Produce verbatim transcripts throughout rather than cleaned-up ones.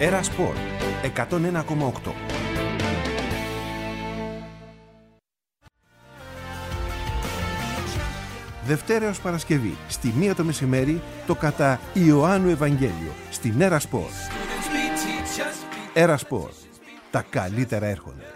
Έρα Σπορ εκατόν ένα κόμμα οκτώ. Δευτέρα έως Παρασκευή, στη μία το μεσημέρι, το κατά Ιωάννου Ευαγγέλιο, στην Έρα Σπορ. Έρα Σπορ. Τα καλύτερα έρχονται.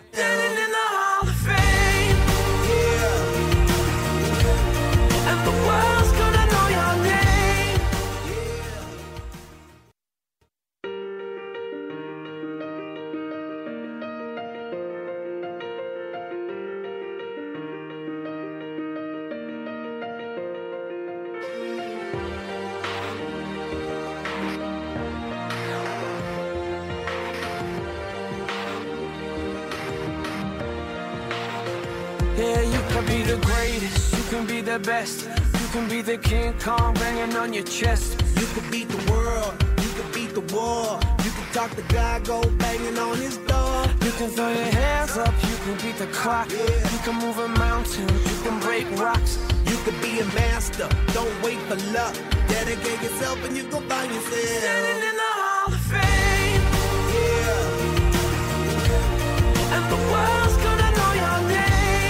Yeah, you can be the greatest, you can be the best, you can be the King Kong banging on your chest. You can beat the world, you can beat the war, you can talk to God, go banging on his door. You can throw your hands up, you can beat the clock, yeah. You can move a mountain, you can break rocks. You can be a master, don't wait for luck. Dedicate yourself and you go find yourself standing in the Hall of Fame. Yeah. And the world's gonna know your name.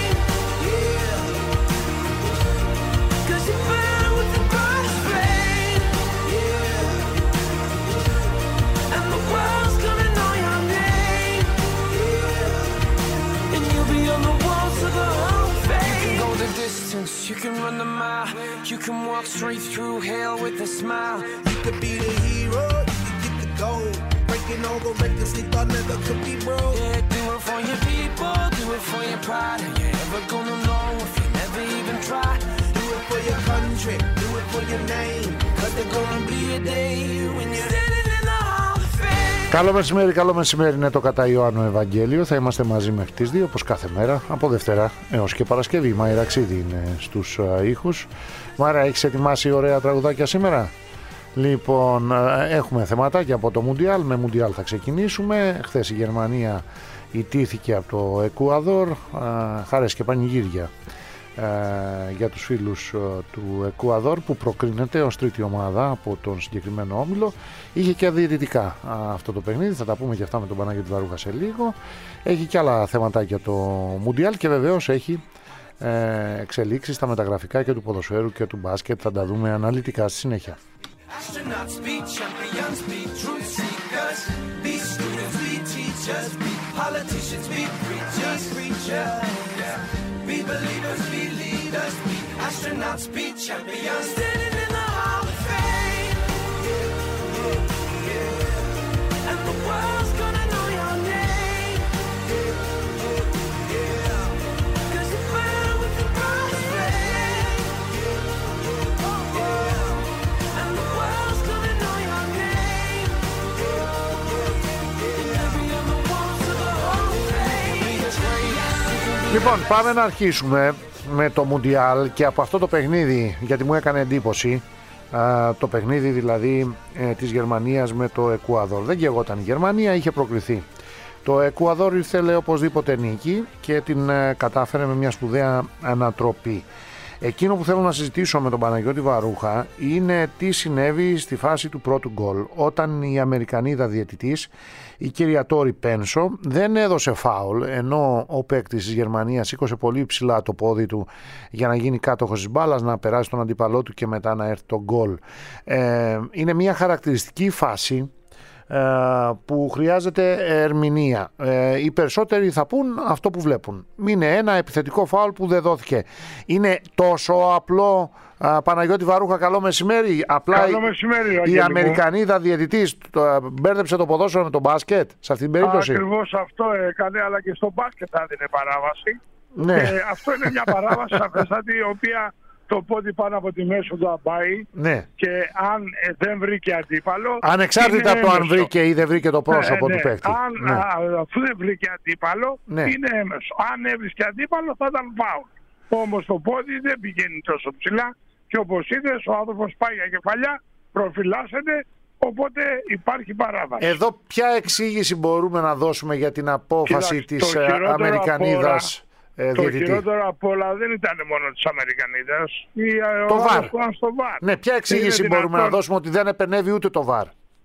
You can run the mile, you can walk straight through hell with a smile. You could be the hero, you can get the gold. Breaking all the records they thought never could be broke. Yeah, do it for your people, do it for your pride. Are you ever gonna know if you never even try? Do it for your country, do it for your name. Cause there's gonna be a day when you're standing in the Hall of Fame. Καλό μεσημέρι, καλό μεσημέρι, είναι το κατά Ιωάννου Ευαγγέλιο. Θα είμαστε μαζί μέχρι τις δύο, όπως κάθε μέρα, από Δευτέρα έως και Παρασκευή. Η Μάιρα Ξίδη είναι στους uh, ήχους. Μάιρα, έχεις ετοιμάσει ωραία τραγουδάκια σήμερα? Λοιπόν, έχουμε θεματάκια από το Μουντιάλ. Με Μουντιάλ θα ξεκινήσουμε. Χθες η Γερμανία ιτήθηκε από το Εκουαδόρ. Χάρες και πανηγύρια για τους φίλους του Εκουαδόρ, που προκρίνεται ως τρίτη ομάδα από τον συγκεκριμένο όμιλο. Είχε και αδιαιτητικά αυτό το παιχνίδι, θα τα πούμε και αυτά με τον Παναγιώτη Βαρούχα σε λίγο. Έχει και άλλα θεματάκια το Μουντιάλ και βεβαίως έχει ε, εξελίξεις στα μεταγραφικά και του ποδοσφαίρου και του μπάσκετ. Θα τα δούμε αναλυτικά στη συνέχεια. Astronauts be champions, be truth seekers, be students, be teachers, be politicians, be preachers, preachers, yeah. Be believers, be leaders, be astronauts, be champions, standing in the Hall of Fame. Yeah, yeah, yeah. And the world's gonna know your name. Yeah, yeah, yeah. Cause you burn with the brightest flame. Yeah, yeah, yeah. And the world's gonna know your name. Yeah, yeah, yeah. And you'll be on the walls of the Hall of Fame. Be the greatest. Λοιπόν, πάμε να αρχίσουμε με το Μουντιάλ και από αυτό το παιχνίδι, γιατί μου έκανε εντύπωση α, το παιχνίδι δηλαδή ε, της Γερμανίας με το Εκουαδόρ. Δεν γεγόταν η Γερμανία, είχε προκριθεί. Το Εκουαδόρ ήθελε οπωσδήποτε νίκη και την ε, κατάφερε με μια σπουδαία ανατροπή. Εκείνο που θέλω να συζητήσω με τον Παναγιώτη Βαρούχα είναι τι συνέβη στη φάση του πρώτου γκολ, όταν η Αμερικανίδα διαιτητής, η κυρία Τόρι Πένσο, δεν έδωσε φάουλ, ενώ ο παίκτης της Γερμανίας σήκωσε πολύ ψηλά το πόδι του για να γίνει κάτοχος της μπάλας, να περάσει τον αντίπαλό του και μετά να έρθει το γκολ. Ε, είναι μια χαρακτηριστική φάση που χρειάζεται ερμηνεία. Ε, οι περισσότεροι θα πούν αυτό που βλέπουν. Είναι ένα επιθετικό φάουλ που δεν δόθηκε. Είναι τόσο απλό, α, Παναγιώτη Βαρούχα, καλό μεσημέρι. Απλά καλό μεσημέρι, η, η Αμερικανίδα διαιτητής το, μπέρδεψε το ποδόσφαιρο με το μπάσκετ σε αυτή την περίπτωση. Ακριβώς αυτό έκανε, αλλά και στο μπάσκετ θα έδινε παράβαση. Ναι. Ε, αυτό είναι μια παράβαση σαφέστατη, η οποία το πόδι πάνω από τη μέση του αμπάει, ναι. Και αν ε, δεν βρήκε αντίπαλο. Ανεξάρτητα από το αν βρήκε ή δεν βρήκε το πρόσωπο ναι, του ναι. παίκτη. Αν, ναι. α, αφού δεν βρήκε αντίπαλο, ναι. Είναι έμεσο. Αν έβρισκε αντίπαλο θα ήταν φάουλ. Όμως το πόδι δεν πηγαίνει τόσο ψηλά και όπως είδες ο άνθρωπος πάει για κεφαλιά, προφυλάσσεται, οπότε υπάρχει παράβαση. Εδώ ποια εξήγηση μπορούμε να δώσουμε για την απόφαση της Αμερικανίδας? Ε, το διαιτητή. Χειρότερο απ' όλα δεν ήταν μόνο της Αμερικανίδας. Το βαρ. Στο βαρ. Ναι, ποια εξήγηση μπορούμε δυνατόν να δώσουμε ότι δεν επενεύει ούτε το βαρ?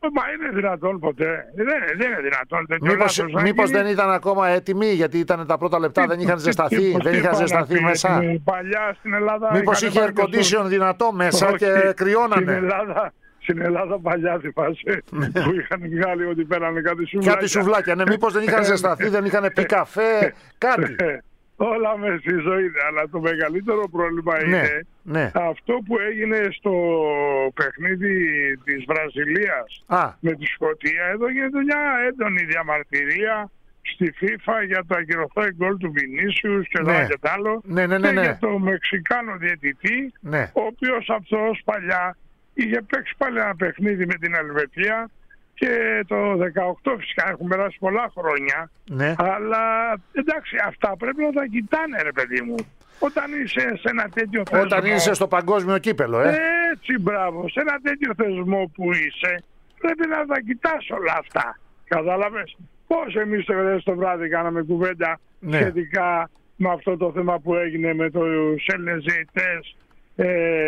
Μα είναι δυνατόν ποτέ. Δεν, δεν είναι δυνατόν. Μήπως, μήπως δεν ήταν ακόμα έτοιμοι, γιατί ήταν τα πρώτα λεπτά, δεν είχαν ζεσταθεί, δεν είχαν ζεσταθεί μέσα. Παλιά στην Ελλάδα. Μήπως είχε air condition δυνατό μέσα όχι, και κρυώνανε. Στην Ελλάδα, στην Ελλάδα παλιά θυμάσαι που είχαν βγάλει ότι πέρανε κάτι σουβλάκια. Κάτι σουβλάκια, ναι. Μήπως δεν είχαν ζεσταθεί, δεν είχαν πει καφέ, κάτι. Όλα με στη ζωή, αλλά το μεγαλύτερο πρόβλημα ναι, είναι ναι. αυτό που έγινε στο παιχνίδι της Βραζιλίας Α. με τη Σκωτία. Εδώ γίνεται μια έντονη διαμαρτυρία στη FIFA για το ακυρωθώ γκολ του Βινίσιους και ναι. και τ' άλλο. Ναι, ναι, ναι, ναι. Και για το Μεξικάνο διαιτητή, ναι. ο οποίος αυτός παλιά είχε παίξει πάλι ένα παιχνίδι με την Ελβετία. Και το δεκαοκτώ φυσικά έχουν περάσει πολλά χρόνια. Ναι. Αλλά εντάξει, αυτά πρέπει να τα κοιτάνε, ρε παιδί μου. Όταν είσαι σε ένα τέτοιο θεσμό. Όταν είσαι στο παγκόσμιο κύπελο, ε. Έτσι, μπράβο. Σε ένα τέτοιο θεσμό που είσαι, πρέπει να τα κοιτάς όλα αυτά. Κατάλαβες. Πώς εμείς το βράδυ κάναμε κουβέντα ναι. σχετικά με αυτό το θέμα που έγινε με τους Έλληνες διαιτητές. Ε,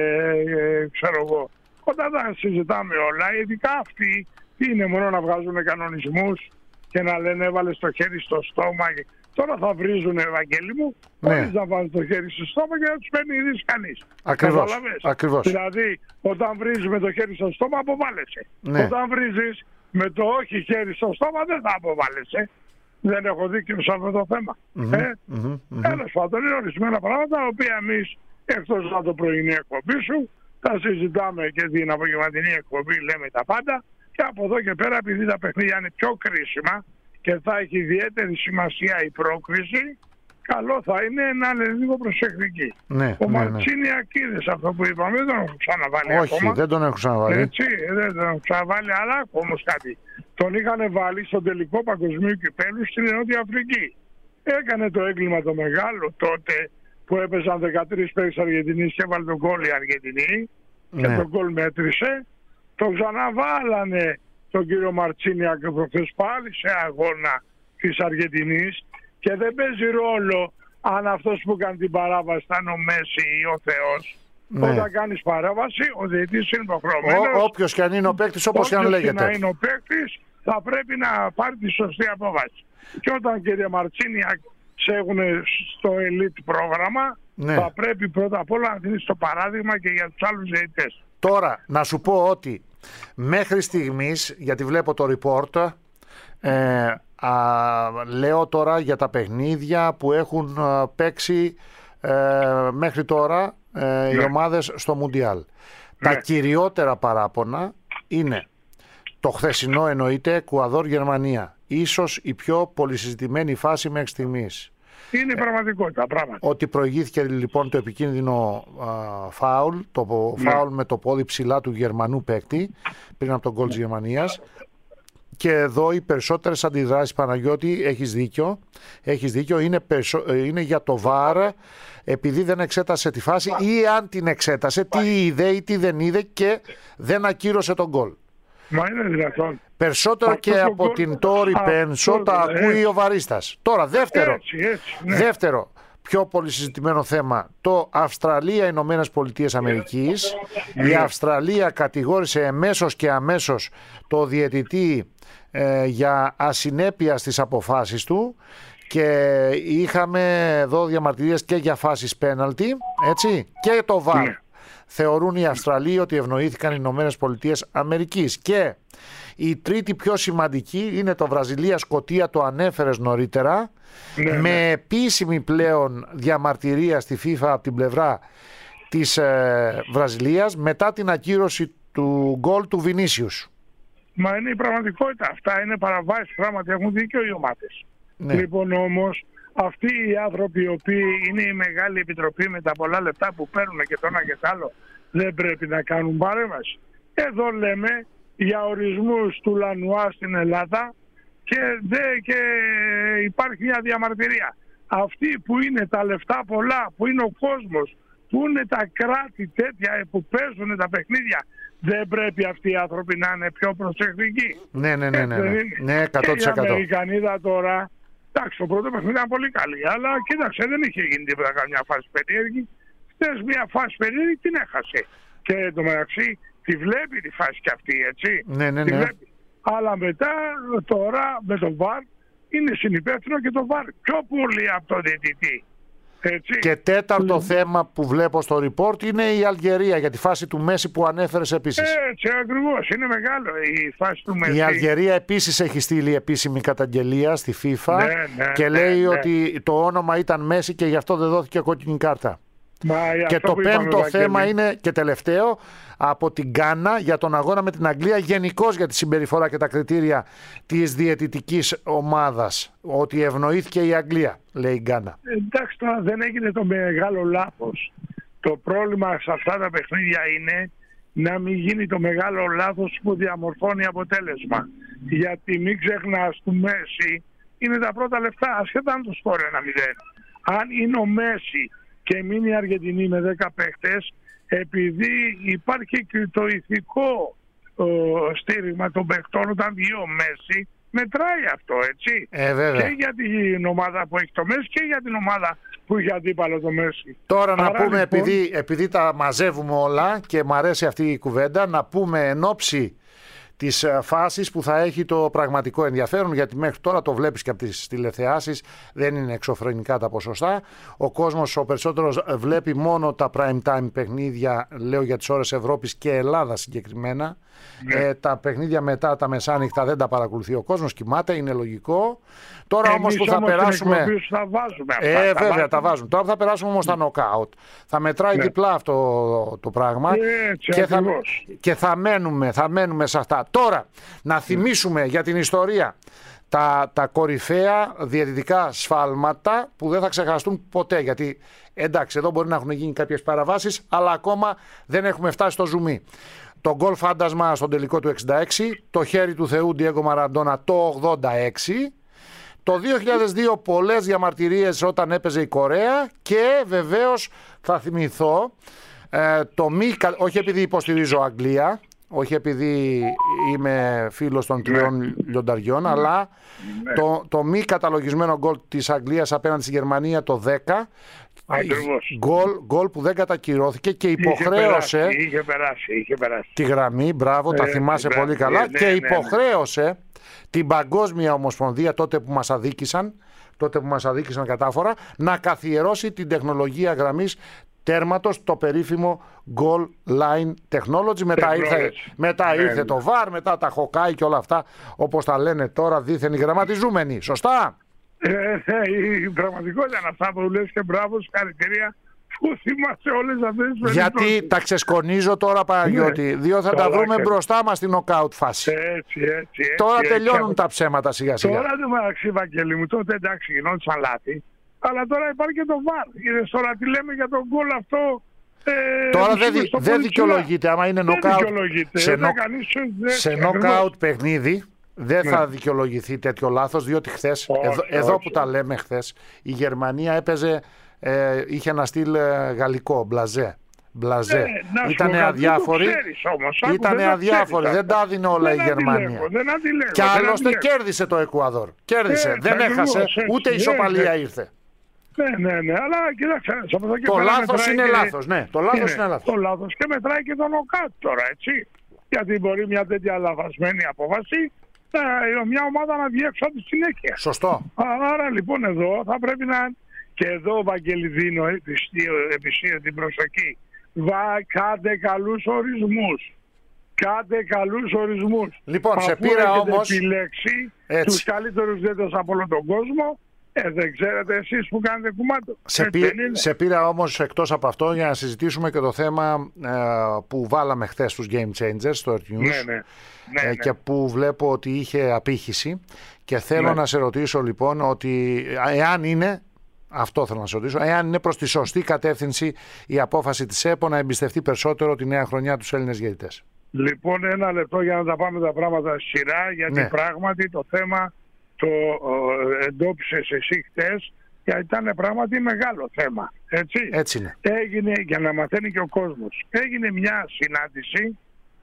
ε, ξέρω εγώ. Όταν τα συζητάμε όλα, ειδικά αυτοί. Τι είναι μόνο να βγάζουν κανονισμούς και να λένε έβαλες το χέρι στο στόμα. Τώρα θα βρίζουν, Ευαγγέλη μου, ναι. χωρίς να βάζουν το χέρι στο στόμα και να τους παίρνει ειδήσει κανείς. Ακριβώς, ακριβώς. Δηλαδή, όταν βρίζεις με το χέρι στο στόμα, αποβάλλεσαι. Ναι. Όταν βρίζεις με το όχι χέρι στο στόμα, δεν θα αποβάλλεσαι. Δεν έχω δίκιο σε αυτό το θέμα. Mm-hmm, ε? mm-hmm, Τέλος πάντων, είναι ορισμένα πράγματα, τα οποία εμείς, εκτός από το πρωινή εκπομπή σου, τα συζητάμε και την απογευματινή εκπομπή, λέμε τα πάντα. Και από εδώ και πέρα, επειδή τα παιχνίδια είναι πιο κρίσιμα και θα έχει ιδιαίτερη σημασία η πρόκριση, καλό θα είναι να είναι λίγο προσεκτικοί. Ναι, ο ναι, Μαρτσίνη ναι. Ακίδες, αυτό που είπαμε, δεν τον έχω ξαναβάλει Όχι, ακόμα. Όχι, δεν τον έχω ξαναβάλει. Έτσι, δεν τον έχω ξαναβάλει, αλλά όμως κάτι. Τον είχαν βάλει στον τελικό παγκοσμίου κυπέλου στην Νότια Αφρική. Έκανε το έγκλημα το μεγάλο τότε που έπαιζαν δεκατρείς παίκτες Αργεντινής και έβαλε τον γκολ η Αργεντινή ναι. και τον γκολ μέτρησε. Το ξαναβάλανε τον κύριο Μαρτσίνια και προχθές πάλι σε αγώνα της Αργεντινής και δεν παίζει ρόλο αν αυτός που κάνει την παράβαση ήταν ο Μέση ή ο Θεός. Ναι. Όταν κάνεις παράβαση, ο διαιτητής είναι υποχρεωμένος. Όποιος και αν είναι ο παίκτης, όπως και αν λέγεται. Όποιος και να είναι ο παίκτης, θα πρέπει να πάρει τη σωστή απόφαση. Και όταν, κύριε Μαρτσίνια, σε έχουν στο elite πρόγραμμα, ναι. θα πρέπει πρώτα απ' όλα να δίνεις το παράδειγμα και για τους άλλους διαιτητές. Τώρα, να σου πω ότι μέχρι στιγμής, γιατί βλέπω το report, ε, α, λέω τώρα για τα παιχνίδια που έχουν α, παίξει ε, μέχρι τώρα ε, ναι. οι ομάδες στο Μουντιάλ. Ναι. Τα κυριότερα παράπονα είναι το χθεσινό, εννοείται, Εκουαδόρ-Γερμανία. Ίσως η πιο πολυσυζητημένη φάση μέχρι στιγμής. Είναι η πραγματικότητα, πράγματι. Ότι προηγήθηκε λοιπόν το επικίνδυνο α, φάουλ, το ναι. φάουλ με το πόδι ψηλά του Γερμανού παίκτη, πριν από τον γκολ της Γερμανίας. Και εδώ οι περισσότερες αντιδράσεις, Παναγιώτη, έχεις δίκιο, έχεις δίκιο είναι, περσο... είναι για το βαρ, επειδή δεν εξέτασε τη φάση ή αν την εξέτασε, τι είδε ή τι δεν είδε και δεν ακύρωσε τον γκολ. Μα είναι δυνατόν. Περισσότερο αυτό και από γκολ... την Τόρι Πένσο τα ακούει έτσι. Ο βαρίστας. Τώρα δεύτερο, έτσι, έτσι, ναι. δεύτερο πιο πολύ συζητημένο θέμα, το Αυστραλία-Ηνωμένες Πολιτείες Αμερικής. Η Αυστραλία κατηγόρησε εμέσως και αμέσως το διαιτητή ε, για ασυνέπεια στις αποφάσεις του και είχαμε εδώ διαμαρτυρίες και για φάσεις πέναλτι, έτσι, και το βαρ. Ναι. Θεωρούν οι Αυστραλοί ότι ευνοήθηκαν οι Ηνωμένες Πολιτείες Αμερικής. Και η τρίτη πιο σημαντική είναι το Βραζιλία-Σκωτία, το ανέφερες νωρίτερα, ναι, με ναι. επίσημη πλέον διαμαρτυρία στη FIFA από την πλευρά της ε, Βραζιλίας μετά την ακύρωση του γκολ του Βινίσιους. Μα είναι η πραγματικότητα. Αυτά είναι παραβάσεις, πράγματι έχουν δίκιο οι ομάδες. Ναι. Λοιπόν όμως αυτοί οι άνθρωποι οι οποίοι είναι η μεγάλη επιτροπή με τα πολλά λεπτά που παίρνουν και το ένα και το άλλο δεν πρέπει να κάνουν παρέμβαση. Εδώ λέμε για ορισμούς του Λανουά στην Ελλάδα και, δε, και υπάρχει μια διαμαρτυρία. Αυτοί που είναι τα λεφτά πολλά, που είναι ο κόσμος, που είναι τα κράτη τέτοια που παίζουν τα παιχνίδια, δεν πρέπει αυτοί οι άνθρωποι να είναι πιο προσεκτικοί. Ναι, ναι, ναι, ναι, ναι. ναι εκατό τοις εκατό. Και η Αμερικανίδα τώρα, εντάξει, το πρώτο παιχνίδι ήταν πολύ καλή, αλλά κοίταξε, δεν είχε γίνει τίποτα καμιά φάση περίεργη. Χθες μια φάση περίεργη την έχασε. Και το μεταξύ τη βλέπει τη φάση και αυτή, έτσι. Ναι, ναι, τη ναι. βλέπει. Αλλά μετά τώρα με το βαρ είναι συνυπεύθυνο και το βαρ πιο πολύ από τον διαιτητή. Έτσι. Και τέταρτο Mm. θέμα που βλέπω στο report είναι η Αλγερία για τη φάση του Μέση που ανέφερες επίσης. Έτσι ακριβώς, είναι μεγάλο η φάση του Μέση. Η Αλγερία επίσης έχει στείλει επίσημη καταγγελία στη FIFA ναι, ναι, και ναι, λέει ναι. ότι το όνομα ήταν Μέση και γι' αυτό δεν δόθηκε κόκκινη κάρτα. Μα, και το είπαμε, πέμπτο Βαγγέλη. θέμα είναι και τελευταίο από την Γκάνα για τον αγώνα με την Αγγλία, γενικώς για τη συμπεριφορά και τα κριτήρια της διαιτητικής ομάδας, ότι ευνοήθηκε η Αγγλία, λέει η Γκάνα. Εντάξει, τώρα δεν έγινε το μεγάλο λάθος. Το πρόβλημα σε αυτά τα παιχνίδια είναι να μην γίνει το μεγάλο λάθος που διαμορφώνει αποτέλεσμα. Γιατί μην ξεχνάς, του Μέση είναι τα πρώτα λεφτά, ασχετά αν το σκόρ ένα μηδέν. Αν είναι ο Μέση και μείνει η Αργεντινή με δέκα παίχτες, επειδή υπάρχει και το ηθικό ο, στήριγμα των παιχτών όταν βγει ο Μέση, μετράει αυτό, έτσι. Ε, βέβαια. Και για την ομάδα που έχει το Μέση και για την ομάδα που έχει αντίπαλο το Μέση. Τώρα να Άρα, πούμε, λοιπόν, επειδή, επειδή τα μαζεύουμε όλα και μου αρέσει αυτή η κουβέντα, να πούμε εν ώψη της φάσης που θα έχει το πραγματικό ενδιαφέρον, γιατί μέχρι τώρα το βλέπεις και από τις τηλεθεάσεις, δεν είναι εξωφρενικά τα ποσοστά. Ο κόσμος ο περισσότερος βλέπει μόνο τα prime time παιχνίδια, λέω για τις ώρες Ευρώπης και Ελλάδα συγκεκριμένα. Ναι. Ε, τα παιχνίδια μετά τα μεσάνυχτα δεν τα παρακολουθεί ο κόσμος, κοιμάται, είναι λογικό. Τώρα εμείς όμως που θα όμως περάσουμε... την εκπομπή θα βάζουμε αυτά. Ε, τα βέβαια, βάζουμε. τα βάζουν. Τώρα που θα περάσουμε όμως στα νοκάουτ, θα μετράει Ναι. διπλά αυτό το πράγμα Έτσι, και, θα, ακριβώς. και θα, μένουμε, θα μένουμε σε αυτά. Τώρα, να θυμίσουμε για την ιστορία τα, τα κορυφαία διαιτητικά σφάλματα που δεν θα ξεχαστούν ποτέ. Γιατί εντάξει, εδώ μπορεί να έχουν γίνει κάποιες παραβάσεις, αλλά ακόμα δεν έχουμε φτάσει στο ζουμί. Το γκολ φάντασμα στον τελικό του εξήντα έξι, το χέρι του Θεού Ντιέγκο Μαραντόνα το ογδόντα έξι, το δύο χιλιάδες δύο πολλές διαμαρτυρίες όταν έπαιζε η Κορέα και βεβαίως θα θυμηθώ ε, το μη, όχι επειδή υποστηρίζω Αγγλία, όχι επειδή είμαι φίλος των τριών λιονταριών, αλλά το, το μη καταλογισμένο γκολ της Αγγλίας απέναντι στη Γερμανία το δέκα, Ακριβώς. γκολ, γκολ που δεν κατακυρώθηκε και υποχρέωσε Είχε περάσει, είχε περάσει, είχε περάσει. τη γραμμή, μπράβο, τα Ε, θυμάσαι μπράβο, πολύ καλά, ναι, ναι, και ναι, ναι. υποχρέωσε την Παγκόσμια Ομοσπονδία τότε που μας αδίκησαν, τότε που μας αδίκησαν κατάφορα, να καθιερώσει την τεχνολογία γραμμής τέρματος, το περίφημο Goal Line Technology. Μετά Technology. ήρθε, μετά Ναι, ήρθε ναι. το βαρ, μετά τα χοκάι και όλα αυτά, όπως τα λένε τώρα δήθεν οι γραμματιζούμενοι. Σωστά? Ε, ε, η πραγματικότητα είναι αυτά που λες και μπράβο, συγχαρητήρια που θυμάσαι όλες αυτές τις Γιατί περιπτώσεις. τα ξεσκονίζω τώρα, Παναγιώτη, Ναι. διότι θα τα Καλά βρούμε και- μπροστά μας στην knockout φάση. Έτσι, έτσι, έτσι. Τώρα έτσι, τελειώνουν έτσι. τα ψέματα σιγά σιγά. Τώρα το μεταξύ, Βαγγέλη μου, τότε εντάξει γινόντουσαν λάθη, αλλά τώρα υπάρχει και το βαρ. Είδες τώρα τι λέμε για τον γκολ αυτό. Ε, Τώρα που δεν είπε δι- στο δεν πολύ ψηλά. δικαιολογείται. Άμα είναι Δεν knockout δικαιολογείται. σε, Δεν νο- κανείς, δεν- σε ακριβώς. knockout παιχνίδι, δεν Ναι. θα δικαιολογηθεί τέτοιο λάθος, διότι χθες, Όχι, εδώ, εδώ όχι. που τα λέμε χθες, η Γερμανία έπαιζε, ε, είχε ένα στυλ ε, γαλλικό, μπλαζέ. Μπλαζέ. Ε, να σου Ήτανε πω κάτι, αδιάφοροι. δεν το ξέρεις όμως, άκου, Ήτανε δεν τα αδιάφοροι. ξέρεις Δεν τα αυτά. έδινε όλα η Δεν Γερμανία. αντιλέγω, δεν αντιλέγω, Και δεν άλλωστε αντιλέγω. κέρδισε το Εκουαδόρ. Κέρδισε. Ε, δεν ακριβώς, έχασε. έτσι. Ούτε Ναι, ισοπαλία ναι. ήρθε. Ναι, ναι, ναι, αλλά κοίταξε, από εδώ και Το πέρα λάθος μετράει είναι και- λάθος. Ναι, το λάθος είναι λάθος. Το λάθος και μετράει και το νοκάτ τώρα, έτσι. Γιατί μπορεί μια τέτοια λαθασμένη απόφαση ε, μια ομάδα να βγει έξω από τη συνέχεια. Σωστό. Α- Άρα λοιπόν εδώ θα πρέπει να... Και εδώ, Βαγγέλη, δίνω επιστήριο, επιστήριο την προσοχή. Βα, κάντε καλούς ορισμούς. Κάντε καλούς ορισμούς. Λοιπόν, σε Αφού πήρα έχετε όμως- επιλέξει Έτσι. τους καλύτερους δέντες από όλο τον κόσμο, ε, δεν ξέρετε εσείς που κάνετε κουμάντο. Σε, Έτσι πή- δεν είναι? σε πήρα όμως εκτός από αυτό για να συζητήσουμε και το θέμα ε, που βάλαμε χθες στους Game Changers στο Earth News, Ναι, ναι. Ναι, ε, ναι. και που βλέπω ότι είχε απήχηση, και θέλω Ναι. να σε ρωτήσω λοιπόν ότι εάν είναι, αυτό θέλω να σε ρωτήσω, εάν είναι προς τη σωστή κατεύθυνση η απόφαση της ΕΠΟ να εμπιστευτεί περισσότερο τη νέα χρονιά τους Έλληνες διαιτητές. Λοιπόν, ένα λεπτό για να τα πάμε τα πράγματα σειρά, γιατί Ναι. πράγματι το θέμα το ε, εντόπισες εσύ χτες, γιατί ήταν πράγματι μεγάλο θέμα. Έτσι. Έτσι είναι. Έγινε, για να μαθαίνει και ο κόσμος, έγινε μια συνάντηση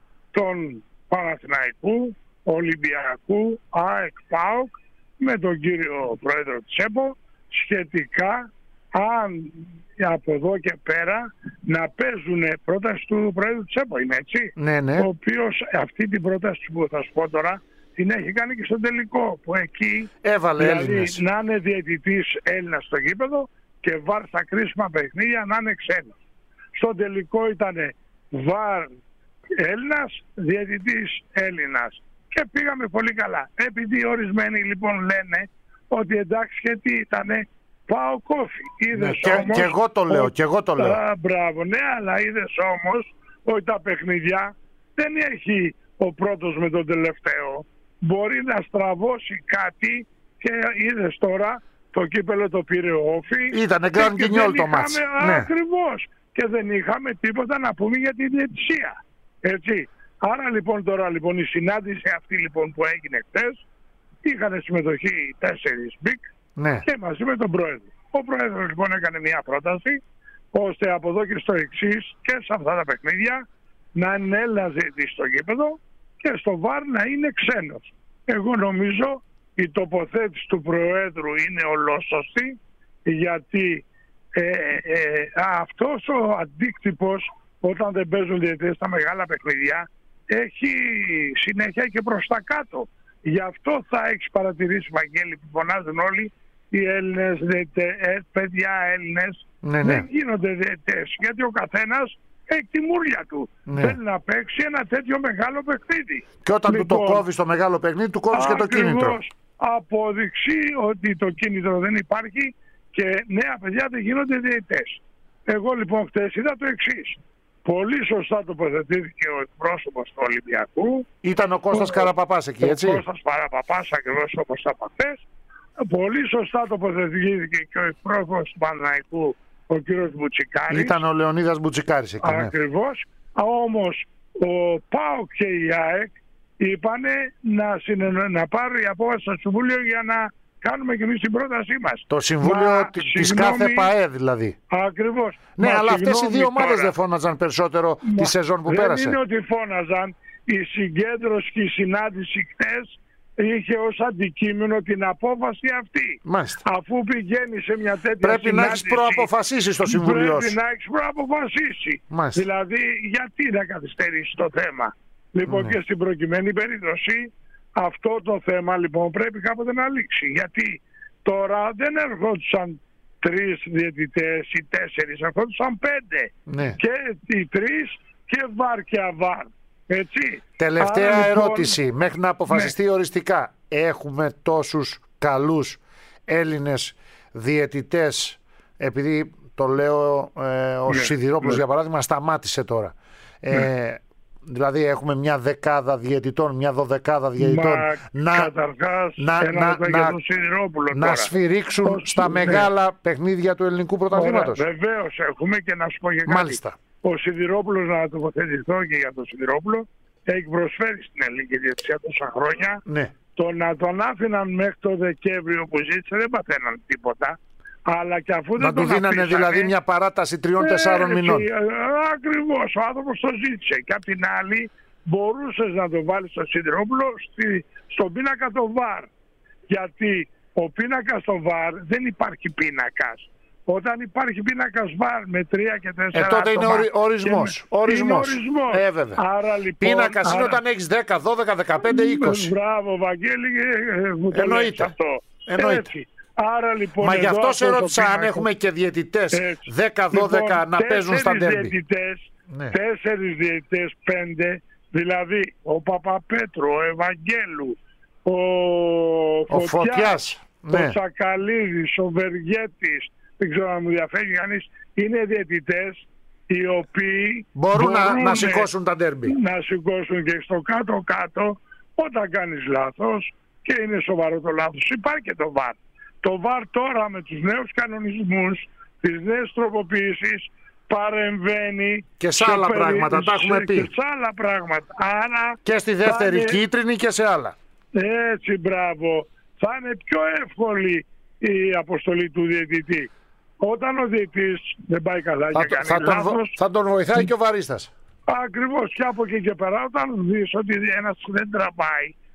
των Παναθηναϊκού, Ολυμπιακού, ΑΕΚ, ΠΑΟΚ με τον κύριο Πρόεδρο της ΕΠΟ σχετικά αν από εδώ και πέρα να παίζουν πρόταση του Προέδρου της ΕΠΟ, είναι έτσι. Ναι, ναι. Ο οποίος αυτή την πρόταση που θα σου πω τώρα την έχει κάνει και στο τελικό, που εκεί έβαλε δηλαδή Έλληνες. να είναι διαιτητής Έλληνας στο γήπεδο και βαρ στα κρίσιμα παιχνίδια να είναι ξένος. Στο τελικό ήταν βαρ Έλληνας, διαιτητής Έλληνας και πήγαμε πολύ καλά. Επειδή ορισμένοι λοιπόν λένε ότι εντάξει, γιατί ήτανε πάω κόφι. Ναι, και, όμως, και εγώ το λέω, ο, και εγώ το λέω. Α, μπράβο, ναι, αλλά είδες όμως ότι τα παιχνίδια δεν έχει ο πρώτος με τον τελευταίο. Μπορεί να στραβώσει κάτι και είδες τώρα το κύπελο το πήρε ο Όφη. Ήτανε γκραν γκινιόλ το μάτς. Ναι. Ακριβώς. Και δεν είχαμε τίποτα να πούμε για τη διαιτησία. Έτσι. Άρα λοιπόν τώρα λοιπόν η συνάντηση αυτή λοιπόν που έγινε χτες, είχαν συμμετοχή τέσσερις μπικ, ναι, και μαζί με τον Πρόεδρο. Ο Πρόεδρος λοιπόν έκανε μια πρόταση ώστε από εδώ και στο εξής και σε αυτά τα παιχνίδια να είναι Έλληνας διαιτητής στο γήπεδο και στο βαρ να είναι ξένος. Εγώ νομίζω η τοποθέτηση του Προέδρου είναι ολόσωστη, γιατί ε, ε, αυτός ο αντίκτυπος όταν δεν παίζουν διαιτητές στα μεγάλα παιχνίδια έχει συνέχεια και προς τα κάτω. Γι' αυτό θα έχεις παρατηρήσει, Βαγγέλη, που φωνάζουν όλοι οι Έλληνες διαιτητές, παιδιά Έλληνες, ναι, ναι, δεν γίνονται διαιτητές, γιατί ο καθένας έχει τη μούρια του. Ναι. Θέλει να παίξει ένα τέτοιο μεγάλο παιχνίδι. Και όταν λοιπόν, του το κόβεις το μεγάλο παιχνίδι, του κόβεις και το κίνητρο. Αποδειξεί ότι το κίνητρο δεν υπάρχει και νέα παιδιά δεν γίνονται διαιτητές. Εγώ λοιπόν χτες είδα το εξής. Πολύ σωστά τοποθετήθηκε ο εκπρόσωπος του Ολυμπιακού. Ήταν ο Κώστας ο, Καραπαπάς εκεί, έτσι. Ο Κώστας Καραπαπάς, ακριβώς όπως τα παθές. Πολύ σωστά τοποθετήθηκε και ο εκπρόσωπος του Παναθηναϊκού, ο κύριος Μπουτσικάρης. Ήταν ο Λεωνίδας Μπουτσικάρης εκεί. Ακριβώς. Ναι. Όμως ο ΠΑΟΚ και η ΑΕΚ είπανε να, συνεννο... να πάρει η απόφαση στο Συμβούλιο για να κάνουμε και εμείς την πρότασή μας. Το Συμβούλιο Μα, της συγγνώμη... κάθε ΠΑΕ δηλαδή. Ακριβώς. Ναι, Μα, αλλά αυτές οι δύο ομάδες τώρα... δεν φώναζαν περισσότερο Μα, τη σεζόν που δεν πέρασε. Δεν είναι ότι φώναζαν. Η συγκέντρωση και η συνάντηση χτες είχε ως αντικείμενο την απόφαση αυτή. Μάλιστα. Αφού πηγαίνει σε μια τέτοια πρέπει συνάντηση, να έχεις προαποφασίσει στο Συμβουλίο. Πρέπει να έχεις προαποφασίσει. Μάλιστα. Δηλαδή, γιατί να καθυστερήσει το θέμα. Λοιπόν, ναι, και στην προκειμένη περίπτωση, αυτό το θέμα λοιπόν πρέπει κάποτε να λήξει. Γιατί τώρα δεν ερχόντουσαν τρεις διαιτητές ή τέσσερις, ερχόντουσαν πέντε. Ναι. Και οι τρεις και βαρ και αβάρ. Έτσι. Τελευταία Άρα, λοιπόν, ερώτηση, μέχρι να αποφασιστεί ναι. οριστικά. Έχουμε τόσους καλούς Έλληνες διαιτητές, επειδή το λέω ε, ο ναι. Σιδηρόπουλος ναι. για παράδειγμα σταμάτησε τώρα. Ναι. Ε, δηλαδή έχουμε μια δεκάδα διαιτητών, μια δωδεκάδα διαιτητών. Μα, να, καταρχάς, να, να, να, να σφυρίξουν Πώς, στα ναι. μεγάλα παιχνίδια του ελληνικού πρωταθλήματος. Βεβαίως έχουμε, και να σου πω και κάτι. Μάλιστα. Ο Σιδηρόπουλος, να τοποθετηθώ και για τον Σιδηρόπουλο, έχει προσφέρει στην ελληνική διαιτησία τόσα χρόνια. Ναι. Το να τον άφηναν μέχρι το Δεκέμβριο που ζήτησε δεν παθαίναν τίποτα. Αλλά και αφού να δεν του τον δίνανε αφήσανε, δηλαδή μια παράταση τριών-τεσσάρων μηνών. Ακριβώς, ο άνθρωπος το ζήτησε. Και απ' την άλλη μπορούσες να το βάλεις στο Σιδηρόπουλο στη, στον πίνακα το βαρ. Γιατί ο πίνακας στο βαρ δεν υπάρχει πίνακας. Όταν υπάρχει πίνακας βαρ με τρία και τέσσερα. Ε, τότε είναι ορι, ορισμός. Με... ορισμός. Είναι ορισμός. Ε, βέβαια. Άρα, λοιπόν, πίνακας άρα... είναι όταν έχεις δέκα, δώδεκα, δεκαπέντε, είκοσι. Μπράβο, Βαγγέλη, μου το λες αυτό. Εννοείται. Έτσι. Άρα, λοιπόν, μα γι' αυτό σε ρώτησα αν έχουμε και διαιτητές δέκα δώδεκα λοιπόν, να παίζουν στα ντέρμπι. Ναι. Τέσσερις διαιτητές, πέντε, δηλαδή ο Παπαπέτρου, ο Ευαγγέλου, ο, ο Φωτιάς, Φωτιάς ο ναι. Σακαλίδης, ο Βεργέτης, δεν ξέρω αν μου διαφεύγει κανείς, είναι διαιτητές οι οποίοι μπορούν, μπορούν να, να σηκώσουν τα ντέρμπι. Να σηκώσουν, και στο κάτω-κάτω όταν κάνεις λάθος και είναι σοβαρό το λάθος. Υπάρχει και το βαρ. Το βαρ τώρα με τους νέους κανονισμούς, τις νέες τροποποιήσεις, παρεμβαίνει και σε άλλα περί... πράγματα, τα έχουμε πει. Και σε άλλα πράγματα. Άρα και στη δεύτερη είναι... κίτρινη και σε άλλα. Έτσι, μπράβο. Θα είναι πιο εύκολη η αποστολή του διαιτητή. Όταν ο διαιτητής δεν πάει καλά θα, και κάνει θα, λάθος, τον, θα τον βοηθάει και ο βαρίστας. Ακριβώς, και από εκεί και πέρα, όταν δεις ότι ένας δεν τραβάει,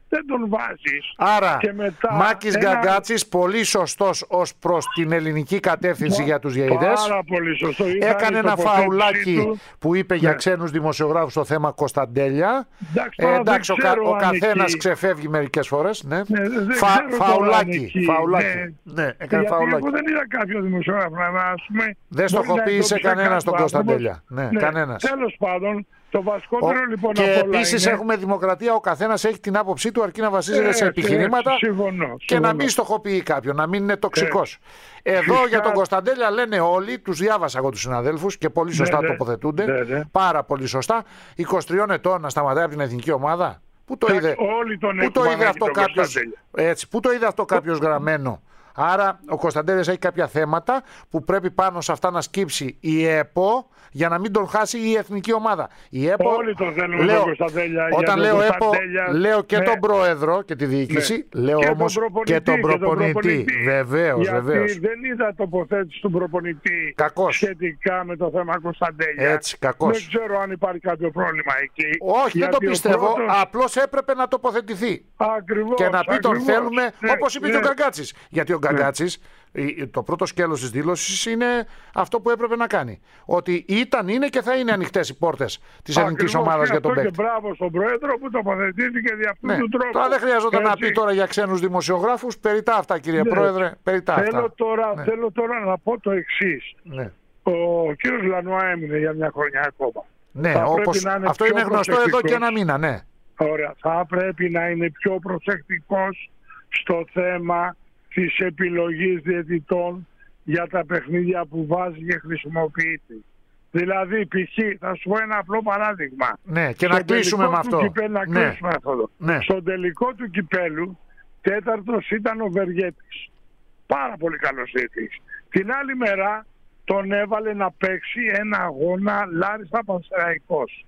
δεν τον βάζεις. Άρα, και μετά Μάκης ένα... Γκαγκάτσης, πολύ σωστός ως προς την ελληνική κατεύθυνση για τους διαιτητές. Πάρα πολύ σωστό. Έκανε ένα φαουλάκι του. που είπε ναι. για ξένους δημοσιογράφους στο θέμα Κωνσταντέλια. Εντάξει, ε, εντάξει ο, κα, ο καθένας ξεφεύγει μερικές φορές. Ναι. Ναι, Φα, φαουλάκι. φαουλάκι. Ναι, ναι, έκανε φαουλάκι. Εγώ δεν είδα κάποιο δημοσιογράφο να πούμε. Δεν στοχοποίησε κανένας τον Κωνσταντέλια. Ναι, ναι, κανένας. Τέλος πάντων. Το βασικότερο ο, λοιπόν και επίσης είναι... έχουμε δημοκρατία, ο καθένας έχει την άποψή του αρκεί να βασίζεται ε, σε επιχειρήματα συμφωνώ, και συμφωνώ. να μην στοχοποιεί κάποιον, να μην είναι τοξικός. Ε, Εδώ φυσικά... για τον Κωνσταντέλια λένε όλοι, τους διάβασα εγώ τους συναδέλφους και πολύ σωστά ναι, τοποθετούνται, ναι, ναι. πάρα πολύ σωστά. είκοσι τριών ετών να σταματάει από την εθνική ομάδα. Πού το είδε, πού το είδε αυτό κάποιος, έτσι, πού το είδε αυτό κάποιος γραμμένο. Άρα ο Κωνσταντέλιας έχει κάποια θέματα που πρέπει πάνω σε αυτά να σκύψει η ΕΠΟ για να μην τον χάσει η εθνική ομάδα. Η ΕΠΟ, όλοι τον θέλουμε λέω, τον Κωνσταντέλια. Όταν λέω ΕΠΟ, λέω και ναι. τον πρόεδρο και τη διοίκηση, ναι. λέω και όμως τον και τον προπονητή. Βεβαίως, γιατί βεβαίως. δεν είδα τοποθέτηση του προπονητή κακώς. σχετικά με το θέμα Κωνσταντέλια. Έτσι, κακώς. Δεν ξέρω αν υπάρχει κάποιο πρόβλημα εκεί. Όχι, δεν το πιστεύω. Πρώτος... Απλώς έπρεπε να τοποθετηθεί. Ακριβώς, και να πει ακριβώς. τον θέλουμε, ναι, όπως είπε ναι. και ο Γκαγκάτσης. Γιατί ο Γκαγκάτσης, ναι. το πρώτο σκέλος της δήλωσης είναι αυτό που έπρεπε να κάνει. Ότι ήταν, είναι και θα είναι ανοιχτές οι πόρτες της ελληνικής ομάδας για τον παίκτη. Και μπράβο στον πρόεδρο που τοποθετήθηκε δι' αυτού ναι. του τρόπου. Τώρα δεν χρειαζόταν Έτσι. να πει τώρα για ξένους δημοσιογράφους. Περιτά αυτά, κύριε ναι. Πρόεδρε. Περιτά θέλω, αυτά. τώρα, ναι. θέλω τώρα να πω το εξής. Ναι. Ο κύριος Λανουά έμεινε για μια χρονιά ακόμα. Ναι, όπως... είναι αυτό είναι γνωστό εδώ και ένα μήνα, ναι. Ωραία. Θα πρέπει να είναι πιο προσεκτικός στο θέμα της επιλογής διαιτητών για τα παιχνίδια που βάζει και χρησιμοποιείται. Δηλαδή, π.χ. θα σου πω ένα απλό παράδειγμα. Ναι, και να κλείσουμε με αυτό. Κυπέλου, να ναι. κλείσουμε αυτό. Ναι. Στον τελικό του κυπέλου, τέταρτος ήταν ο Βεργέτης. Πάρα πολύ καλός διαιτητής. Την άλλη μέρα τον έβαλε να παίξει ένα αγώνα Λάρισα Πανσεραϊκός.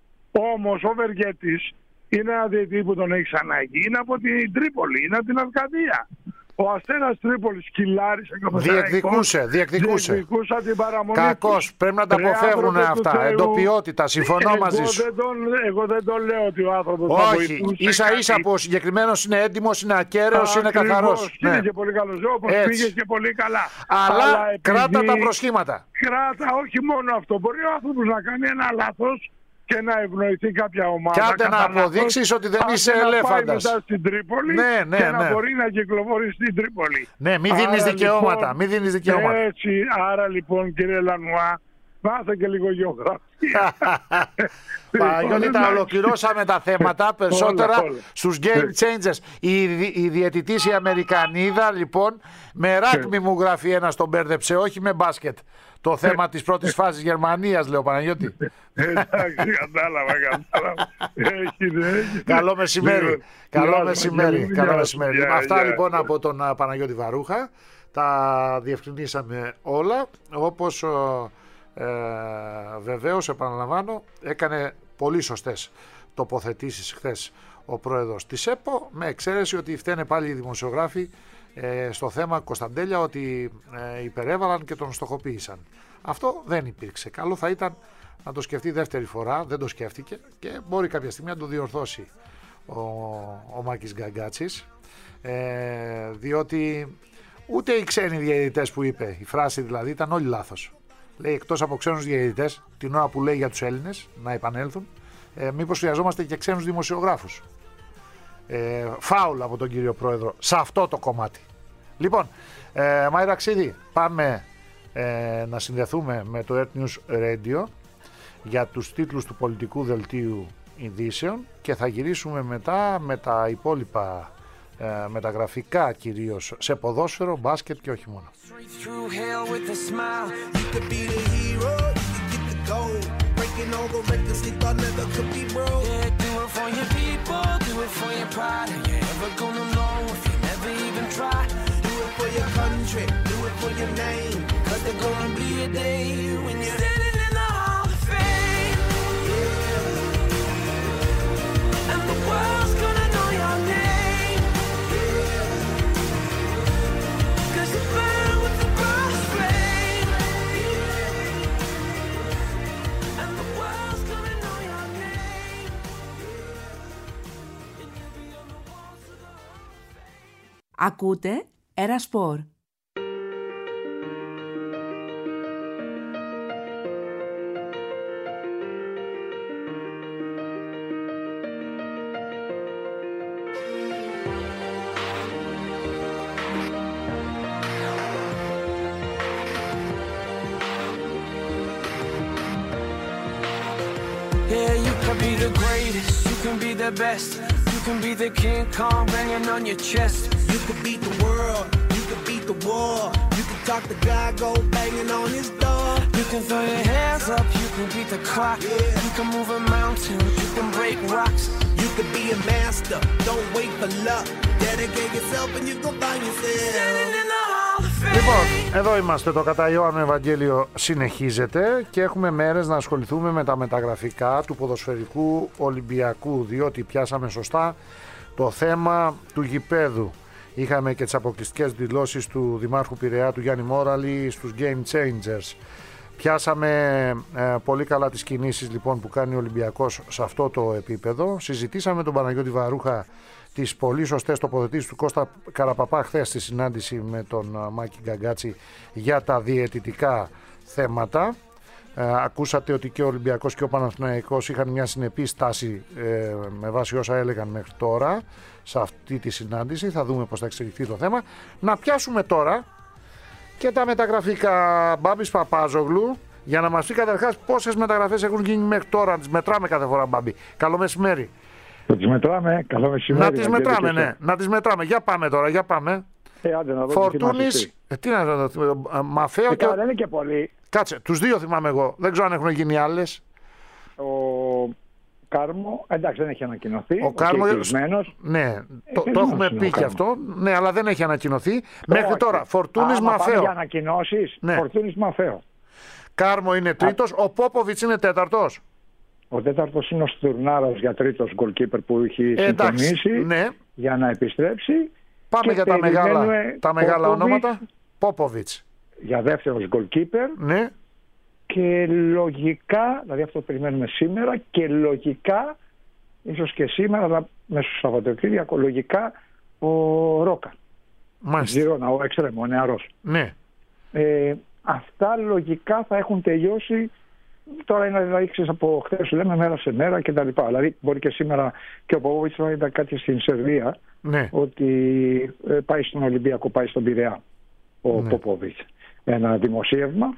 Όμως ο Βεργέτης είναι ένα διαιτητή που τον έχει ανάγκη. Είναι από την Τρίπολη, είναι από την Αρκαδία. Ο Αστέρας Τρίπολης κυλάρισε και ο διεκδικούσε, διεκδικούσε. Διεκδικούσα την παραμονή. Κακώς, πρέπει να τα αποφεύγουν αυτά. Εντοπιότητα, συμφωνώ εγώ μαζί σου. Δεν τον, εγώ δεν το λέω ότι ο άνθρωπος όχι, θα βοηθούσε. ίσα ίσα που ο συγκεκριμένος είναι έντιμος, είναι ακέραιος, είναι καθαρός. Ναι. Είναι και πολύ καλός, όπως πήγε και πολύ καλά. Αλλά, Αλλά επειδή... κράτα τα προσχήματα. Κράτα, όχι μόνο αυτό. Μπορεί ο άνθρωπος να κάνει ένα λάθος και να ευνοηθεί κάποια ομάδα. Και άντε να αποδείξεις ότι δεν είσαι ελέφαντας. Να πάει μετά στην Τρίπολη ναι, ναι, και ναι. να μπορεί να κυκλοφορεί στην Τρίπολη. Ναι, μην δίνεις δικαιώματα. Λοιπόν, μην δίνεις δικαιώματα. Έτσι, άρα λοιπόν κύριε Λανουά, μάθε και λίγο γεωγραφία. Παναγιώτη, τα ολοκληρώσαμε τα θέματα περισσότερα όλα, όλα. Στους game changers. Η, η διαιτητής η Αμερικανίδα λοιπόν με ράκμι μου γράφει ένας τον μπέρδεψε, όχι με μπάσκετ. Το θέμα της πρώτης φάσης Γερμανίας, λέω Παναγιώτη. Εντάξει, κατάλαβα, κατάλαβα. Καλό μεσημέρι. Καλό μεσημέρι. Καλό μεσημέρι. Αυτά λοιπόν από τον Παναγιώτη Βαρούχα. Τα διευκρινίσαμε όλα. Όπως ε, βεβαίως, επαναλαμβάνω, έκανε πολύ σωστές τοποθετήσεις χθες ο πρόεδρος της ΕΠΟ, με εξαίρεση ότι φταίνε πάλι οι δημοσιογράφοι ε, στο θέμα Κωνσταντέλια, ότι ε, υπερέβαλαν και τον στοχοποίησαν. Αυτό δεν υπήρξε. Καλό θα ήταν να το σκεφτεί δεύτερη φορά, δεν το σκέφτηκε και μπορεί κάποια στιγμή να το διορθώσει ο, ο Μάκης Γκαγκάτσης, ε, διότι ούτε οι ξένοι διαιτητές που είπε, η φράση δηλαδή ήταν όλοι λάθος. Λέει εκτός από ξένους διαιτητές, την ώρα που λέει για τους Έλληνες να επανέλθουν, ε, μήπως χρειαζόμαστε και ξένους δημοσιογράφους. Ε, φάουλ από τον κύριο Πρόεδρο σε αυτό το κομμάτι. Λοιπόν, ε, Μάιρα Ξίδη, πάμε ε, να συνδεθούμε με το Earth News Radio για τους τίτλους του πολιτικού δελτίου ειδήσεων και θα γυρίσουμε μετά με τα υπόλοιπα ε, μεταγραφικά, κυρίως σε ποδόσφαιρο, μπάσκετ και όχι μόνο. Breaking all the records they thought never could be broke. Yeah, do it for your people, do it for your pride. And you're never gonna know if you never even try. Do it for your country, do it for your name. Cause there's gonna be a day when you're standing in the Hall of Fame. Yeah. And the world's gonna know your name. Yeah. Cause you burn with the brush flame. Yeah. And the world's gonna know your name. Yeah. And you'll be on the wall. Ακούτε Έρα Σπορ. Yeah, you can be the greatest, you can be the best. You can be the King Kong banging on your chest. You could beat the world, you could beat the war. You could talk the guy, go banging on his door. You can throw your hands up, you can beat the clock. Yeah. You can move a mountain, you can break rocks. You could be a master, don't wait for luck. Dedicate yourself and you go find yourself. Standing in the Hall of Fame. Λοιπόν, εδώ είμαστε, το κατά Ιωάννου Ευαγγέλιο συνεχίζεται και έχουμε μέρες να ασχοληθούμε με τα μεταγραφικά του ποδοσφαιρικού Ολυμπιακού, διότι πιάσαμε σωστά το θέμα του γηπέδου. Είχαμε και τις αποκλειστικές δηλώσεις του Δημάρχου Πειραιά, του Γιάννη Μόραλη, στους Game Changers. Πιάσαμε ε, πολύ καλά τις κινήσεις λοιπόν που κάνει ο Ολυμπιακός σε αυτό το επίπεδο. Συζητήσαμε τον Παναγιώτη Βαρούχα τις πολύ σωστές τοποθετήσεις του Κώστα Καραπαπά χθες στη συνάντηση με τον Μάκη Γκαγκάτση για τα διαιτητικά θέματα. Ε, ακούσατε ότι και ο Ολυμπιακός και ο Παναθηναϊκός είχαν μια συνεπή στάση ε, με βάση όσα έλεγαν μέχρι τώρα σε αυτή τη συνάντηση. Θα δούμε πώς θα εξελιχθεί το θέμα. Να πιάσουμε τώρα και τα μεταγραφικά. Μπάμπης Παπάζογλου, για να μας πει καταρχάς πόσες μεταγραφές έχουν γίνει μέχρι τώρα. Να τις μετράμε κάθε φορά, Μπάμπη. Καλό μεσημέρι. Να τις μετράμε, καλό μεσημέρι. Να τις μετράμε, ναι. Να τις μετράμε. Για πάμε τώρα, για πάμε. Ε, άντε, να δω Φορτούνης, ε, τι να δω, Μαφέο ε, και... Δεν είναι και πολύ. Κάτσε, τους δύο θυμάμαι εγώ. Δεν ξέρω αν έχουν γίνει άλλες. Ο Κάρμο, εντάξει, δεν έχει ανακοινωθεί. Ο, ο Κάρμο, ναι, ε, το, το έχουμε πει και αυτό. Ναι, αλλά δεν έχει ανακοινωθεί. Μέχρι όχι. Τώρα, Φορτούνης Μαφέο. Για ανακοινώσεις, ναι. Φορτούνης Μαφέο. Κάρμο είναι τρίτος, Α... ο Πόποβιτς είναι τέταρτος. Ο τέταρτος είναι ο Στουρνάρας για τρίτος γκολκίπερ που έχει συμφωνήσει ναι. για να επιστρέψει. Πάμε για τα μεγάλα, τα μεγάλα ονόματα. Πόποβιτς. Για δεύτερος γκολκίπερ. Ναι. Και λογικά, δηλαδή αυτό το περιμένουμε σήμερα, και λογικά, ίσως και σήμερα, αλλά μέσα στο Σαββατοκύριακο, λογικά ο Ρόκα. Μάλιστα. Ζηρώνα, ο εξτρέμο, ο νεαρός. Ναι. Ε, αυτά λογικά θα έχουν τελειώσει. Τώρα είναι δηλαδή από χθες λέμε μέρα σε μέρα και τα λοιπά. Δηλαδή μπορεί και σήμερα και ο Ποπόβιτς να είδα κάτι στην Σερβία, ναι. ότι ε, πάει στον Ολυμπιακό, πάει στον Πειραιά ο ναι. Ποπόβιτς. Ένα δημοσίευμα.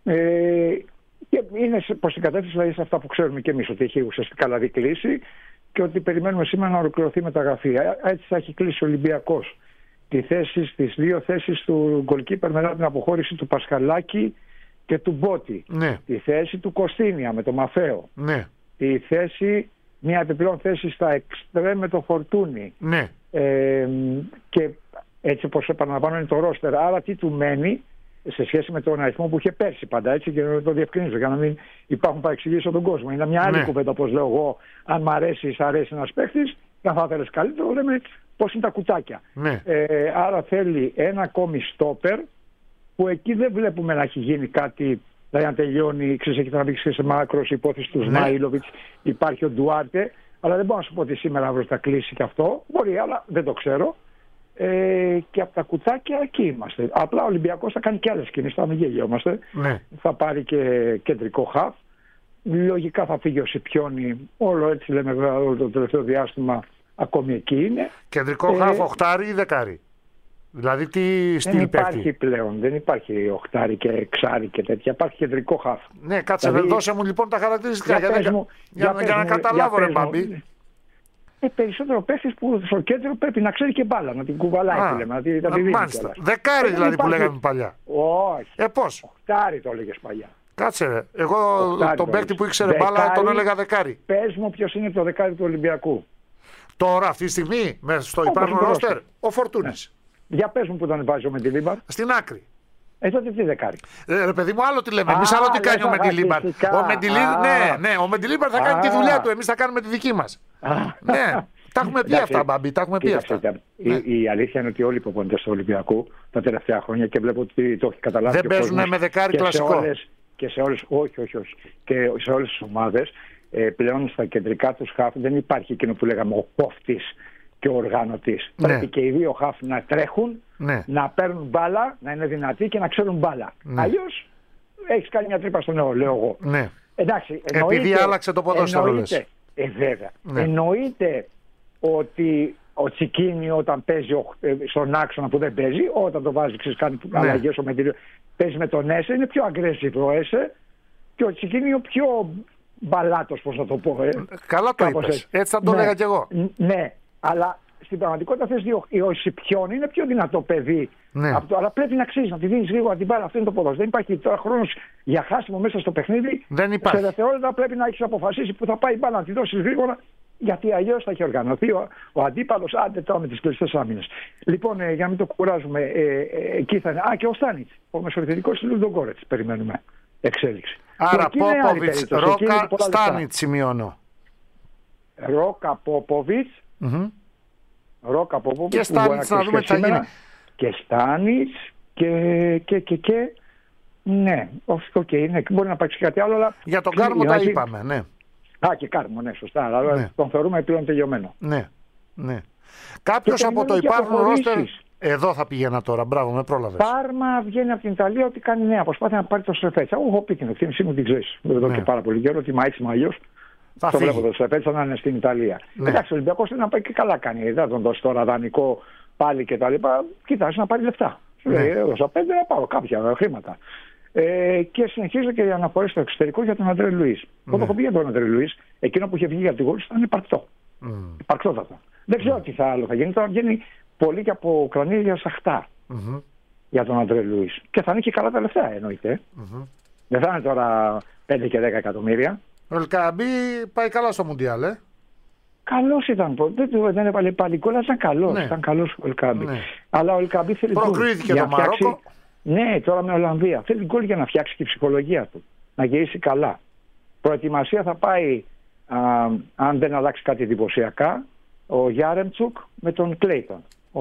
Ε, και είναι προς την κατεύθυνση δηλαδή σε αυτά που ξέρουμε και εμείς, ότι έχει ουσιαστικά δηλαδή κλείσει και ότι περιμένουμε σήμερα να ολοκληρωθεί η μεταγραφή. Έτσι θα έχει κλείσει ο Ολυμπιακός τη θέση, στις δύο θέσεις του γκολκίπερ μετά την αποχώρηση του Πασχαλάκη και του Μπότη. Ναι. Τη θέση του Κωστίνια με το Μαφέο. Ναι. Τη θέση, μια επιπλέον θέση στα εξτρέμ με το Φορτούνι. Ναι. Ε, και έτσι όπως επαναλαμβάνω είναι το ρόστερ. Άρα τι του μένει σε σχέση με τον αριθμό που είχε πέρσι πάντα, έτσι, και να το διευκρινίζω για να μην υπάρχουν παρεξηγήσεις στον κόσμο. Είναι μια άλλη ναι. κουβέντα, όπως λέω εγώ, αν μ' αρέσει, σ' αρέσει ένας παίχτης, και αν θα θέλεις καλύτερο, λέμε πώς είναι τα κουτάκια. Ναι. Ε, άρα θέλει ένα ακόμη στόπερ, που εκεί δεν βλέπουμε να έχει γίνει κάτι, δηλαδή αν τελειώνει, ξέρεις, έχει τραβήξει σε μάκρος η υπόθεση του Σμάιλοβιτς, ναι. υπάρχει ο Ντουάρτε, αλλά δεν μπορώ να σου πω ότι σήμερα αύριο θα κλείσει και αυτό. Μπορεί, αλλά δεν το ξέρω. Ε, και από τα κουτάκια εκεί είμαστε. Απλά ο Ολυμπιακός θα κάνει και άλλες κινήσεις, θα μην γελιόμαστε. Ναι. Θα πάρει και κεντρικό χαφ. Λογικά θα φύγει ο Σιπιόνι, όλο έτσι λέμε βέβαια όλο το τελευταίο διάστημα, ακόμη εκεί είναι. Κεντρικό ε, χαφ, οχτάρι ή δεκάρι. Δηλαδή τι στυλ δεν υπάρχει παίκτη. πλέον, δεν υπάρχει οχτάρι και εξάρι και τέτοια, υπάρχει κεντρικό χαφ. Ναι, κάτσε, δηλαδή, δώσε μου λοιπόν τα χαρακτηριστικά για, για, μου, για, για, για να καταλάβω ρε Μπαμπή. Ε, περισσότερο παίχτης που στο κέντρο πρέπει να ξέρει και μπάλα, να την κουβαλάει. Α, λέμε, να την, να την μάλιστα. Δεκάρι δηλαδή υπάρχει... που λέγαμε παλιά. Όχι. Ε, πώς. Οχτάρι το έλεγες παλιά. Κάτσε ρε. Εγώ οχτάρι, τον παίκτη που ήξερε δεκάρι, μπάλα τον έλεγα δεκάρι. Πες μου ποιος είναι το δεκάρι του Ολυμπιακού. Τώρα αυτή τη στιγμή στο υπάρχον ρόστερ ο Φορτούνης. Ναι. Για πες μου που τον βάζει ο Μεντιλίμπαρ. Στην άκρη. Ε, τότε τι δεκάρι. Ε, ρε παιδί μου, άλλο τι λέμε. Εμείς άλλο τι κάνει ο Μεντιλίμπαρ. Ο Μεντιλίμπαρ ναι, ναι, ο Μεντιλίμπαρ θα κάνει τη δουλειά του. Εμείς θα κάνουμε τη δική μας. Ναι. Τα έχουμε πει αυτά, Μπαμπή, τα έχουμε πει αυτά. Η, ναι. η αλήθεια είναι ότι όλοι οι προπονητές του Ολυμπιακού τα τελευταία χρόνια, και βλέπω ότι το έχει καταλάβει. Δεν παίζουν με δεκάρι κλασικό. Σε όλες, και σε όλες, όχι, όχι, όχι. Και σε όλες τις ομάδες ε, πλέον στα κεντρικά τους χαφ δεν υπάρχει εκείνο που λέγαμε ο κόφτης και ο οργανωτής. Ναι. Πρέπει και οι δύο χαφ να τρέχουν, ναι. να παίρνουν μπάλα, να είναι δυνατοί και να ξέρουν μπάλα. Ναι. Αλλιώς έχεις κάνει μια τρύπα στο νέο, λέω εγώ. Ναι. Εντάξει, επειδή άλλαξε το ποδόσφαιρο, λες. Ε, βέβαια. Ναι. Εννοείται ότι ο Τσικίνι όταν παίζει στον άξονα που δεν παίζει, όταν το βάζει, ξέρεις, κάνει ναι. αλλαγές, παίζει με τον Έσε, είναι πιο aggressive ο Έσε και ο Τσικίνι ο πιο μπαλάτος, πώς να το πω. Ε. Καλά το είπες. Έτσι, έτσι θα το ναι. έλεγα κι εγώ. Ναι, αλλά στην πραγματικότητα θες δύο, ο Σιπιόν είναι πιο δυνατό παιδί. Ναι. Αυτό, αλλά πρέπει να ξέρεις, να τη δίνεις λίγο την μπάλα. Αυτό είναι το ποδόσφαιρο. Δεν υπάρχει τώρα χρόνος για χάσιμο μέσα στο παιχνίδι. Δεν υπάρχει. Σε δευτερόλεπτα πρέπει να έχεις αποφασίσει που θα πάει η μπάλα, να τη δώσεις γρήγορα. Γιατί αλλιώς θα έχει οργανωθεί ο, ο αντίπαλος, άντε τώρα με τις κλειστές άμυνες. Λοιπόν, ε, για να μην το κουράζουμε, ε, ε, εκεί θα είναι. Α, και ο Στάνιτς, ο μεσοεπιθετικός του Λουντογκόρετς, περιμένουμε εξέλιξη. Άρα Πόποβιτς, Ρόκα, Στάνιτς σημειώνω. Ρόκα, Πόποβιτς, mm-hmm. Ρόκα, Πόποβιτς, και Στάνιτς να δούμε τι θα γίνει. Και Στάνιτς και, και, και, και, ναι, οκ, okay, ναι, μπορεί να υπάρξει κάτι άλλο. Αλλά για τον Κάρμο τα είπαμε, ναι. Α, και Κάρμο, ναι, σωστά. Αλλά ναι. τον θεωρούμε πλέον τελειωμένο. Ναι, ναι. Κάποιος από το υπάρχον ρόστερ. Εδώ θα πήγαινα τώρα, μπράβο, με πρόλαβες. Πάρμα βγαίνει από την Ιταλία ότι κάνει νέα προσπάθεια να πάρει το Σρεφέτσα. Εγώ έχω πει την ευθύνη μου, την ξέρεις. Εδώ ναι. και πάρα πολύ καιρό ότι μα έτσι μα αλλιώς. Θα το φύγει. Βλέπω το Σρεφέτσα να είναι στην Ιταλία. Ναι. Εντάξει, ο Ολυμπιακός είναι να πάει και καλά κάνει. Δεν θα τον δώσει τώρα δανεικό πάλι κτλ. Κοιτάζει να πάρει λεφτά. Σου λέει, έδωσα πέντε να πάρω κάποια χρήματα. Ε, και συνεχίζω και οι αναφορές στο εξωτερικό για τον Αντρέ Λουίς. Mm. Όταν έχω πει για τον Αντρέ Λουίς, εκείνο που είχε βγει από την Γόλη ήταν υπαρκτό. Mm. Υπαρκτότατο. Δεν ξέρω mm. τι θα άλλο θα γίνει. Τώρα βγαίνει πολύ και από Ουκρανία για Σαχτάρ mm-hmm. για τον Αντρέ Λουίς. Και θα είναι και καλά τα λεφτά, εννοείται. Mm-hmm. Δεν θα είναι τώρα πέντε και δέκα εκατομμύρια. Ο Ελκαμπή πάει καλά στο Μουντιάλ, ε. Καλός ήταν. Δεν, δεν έβαλε πάλι γκολ, ήταν καλός. Ναι. Ήταν καλός ο Ελκαμπή. Ναι. Αλλά ο Ελκαμπή θέλει προκρίθηκε το Μαρόκο. Ναι, τώρα με Ολλανδία. Θέλει γκολ για να φτιάξει και η ψυχολογία του. Να γυρίσει καλά. Προετοιμασία θα πάει, α, αν δεν αλλάξει κάτι εντυπωσιακά, ο Γιάρεμτσουκ με τον Κλέιτον. Ο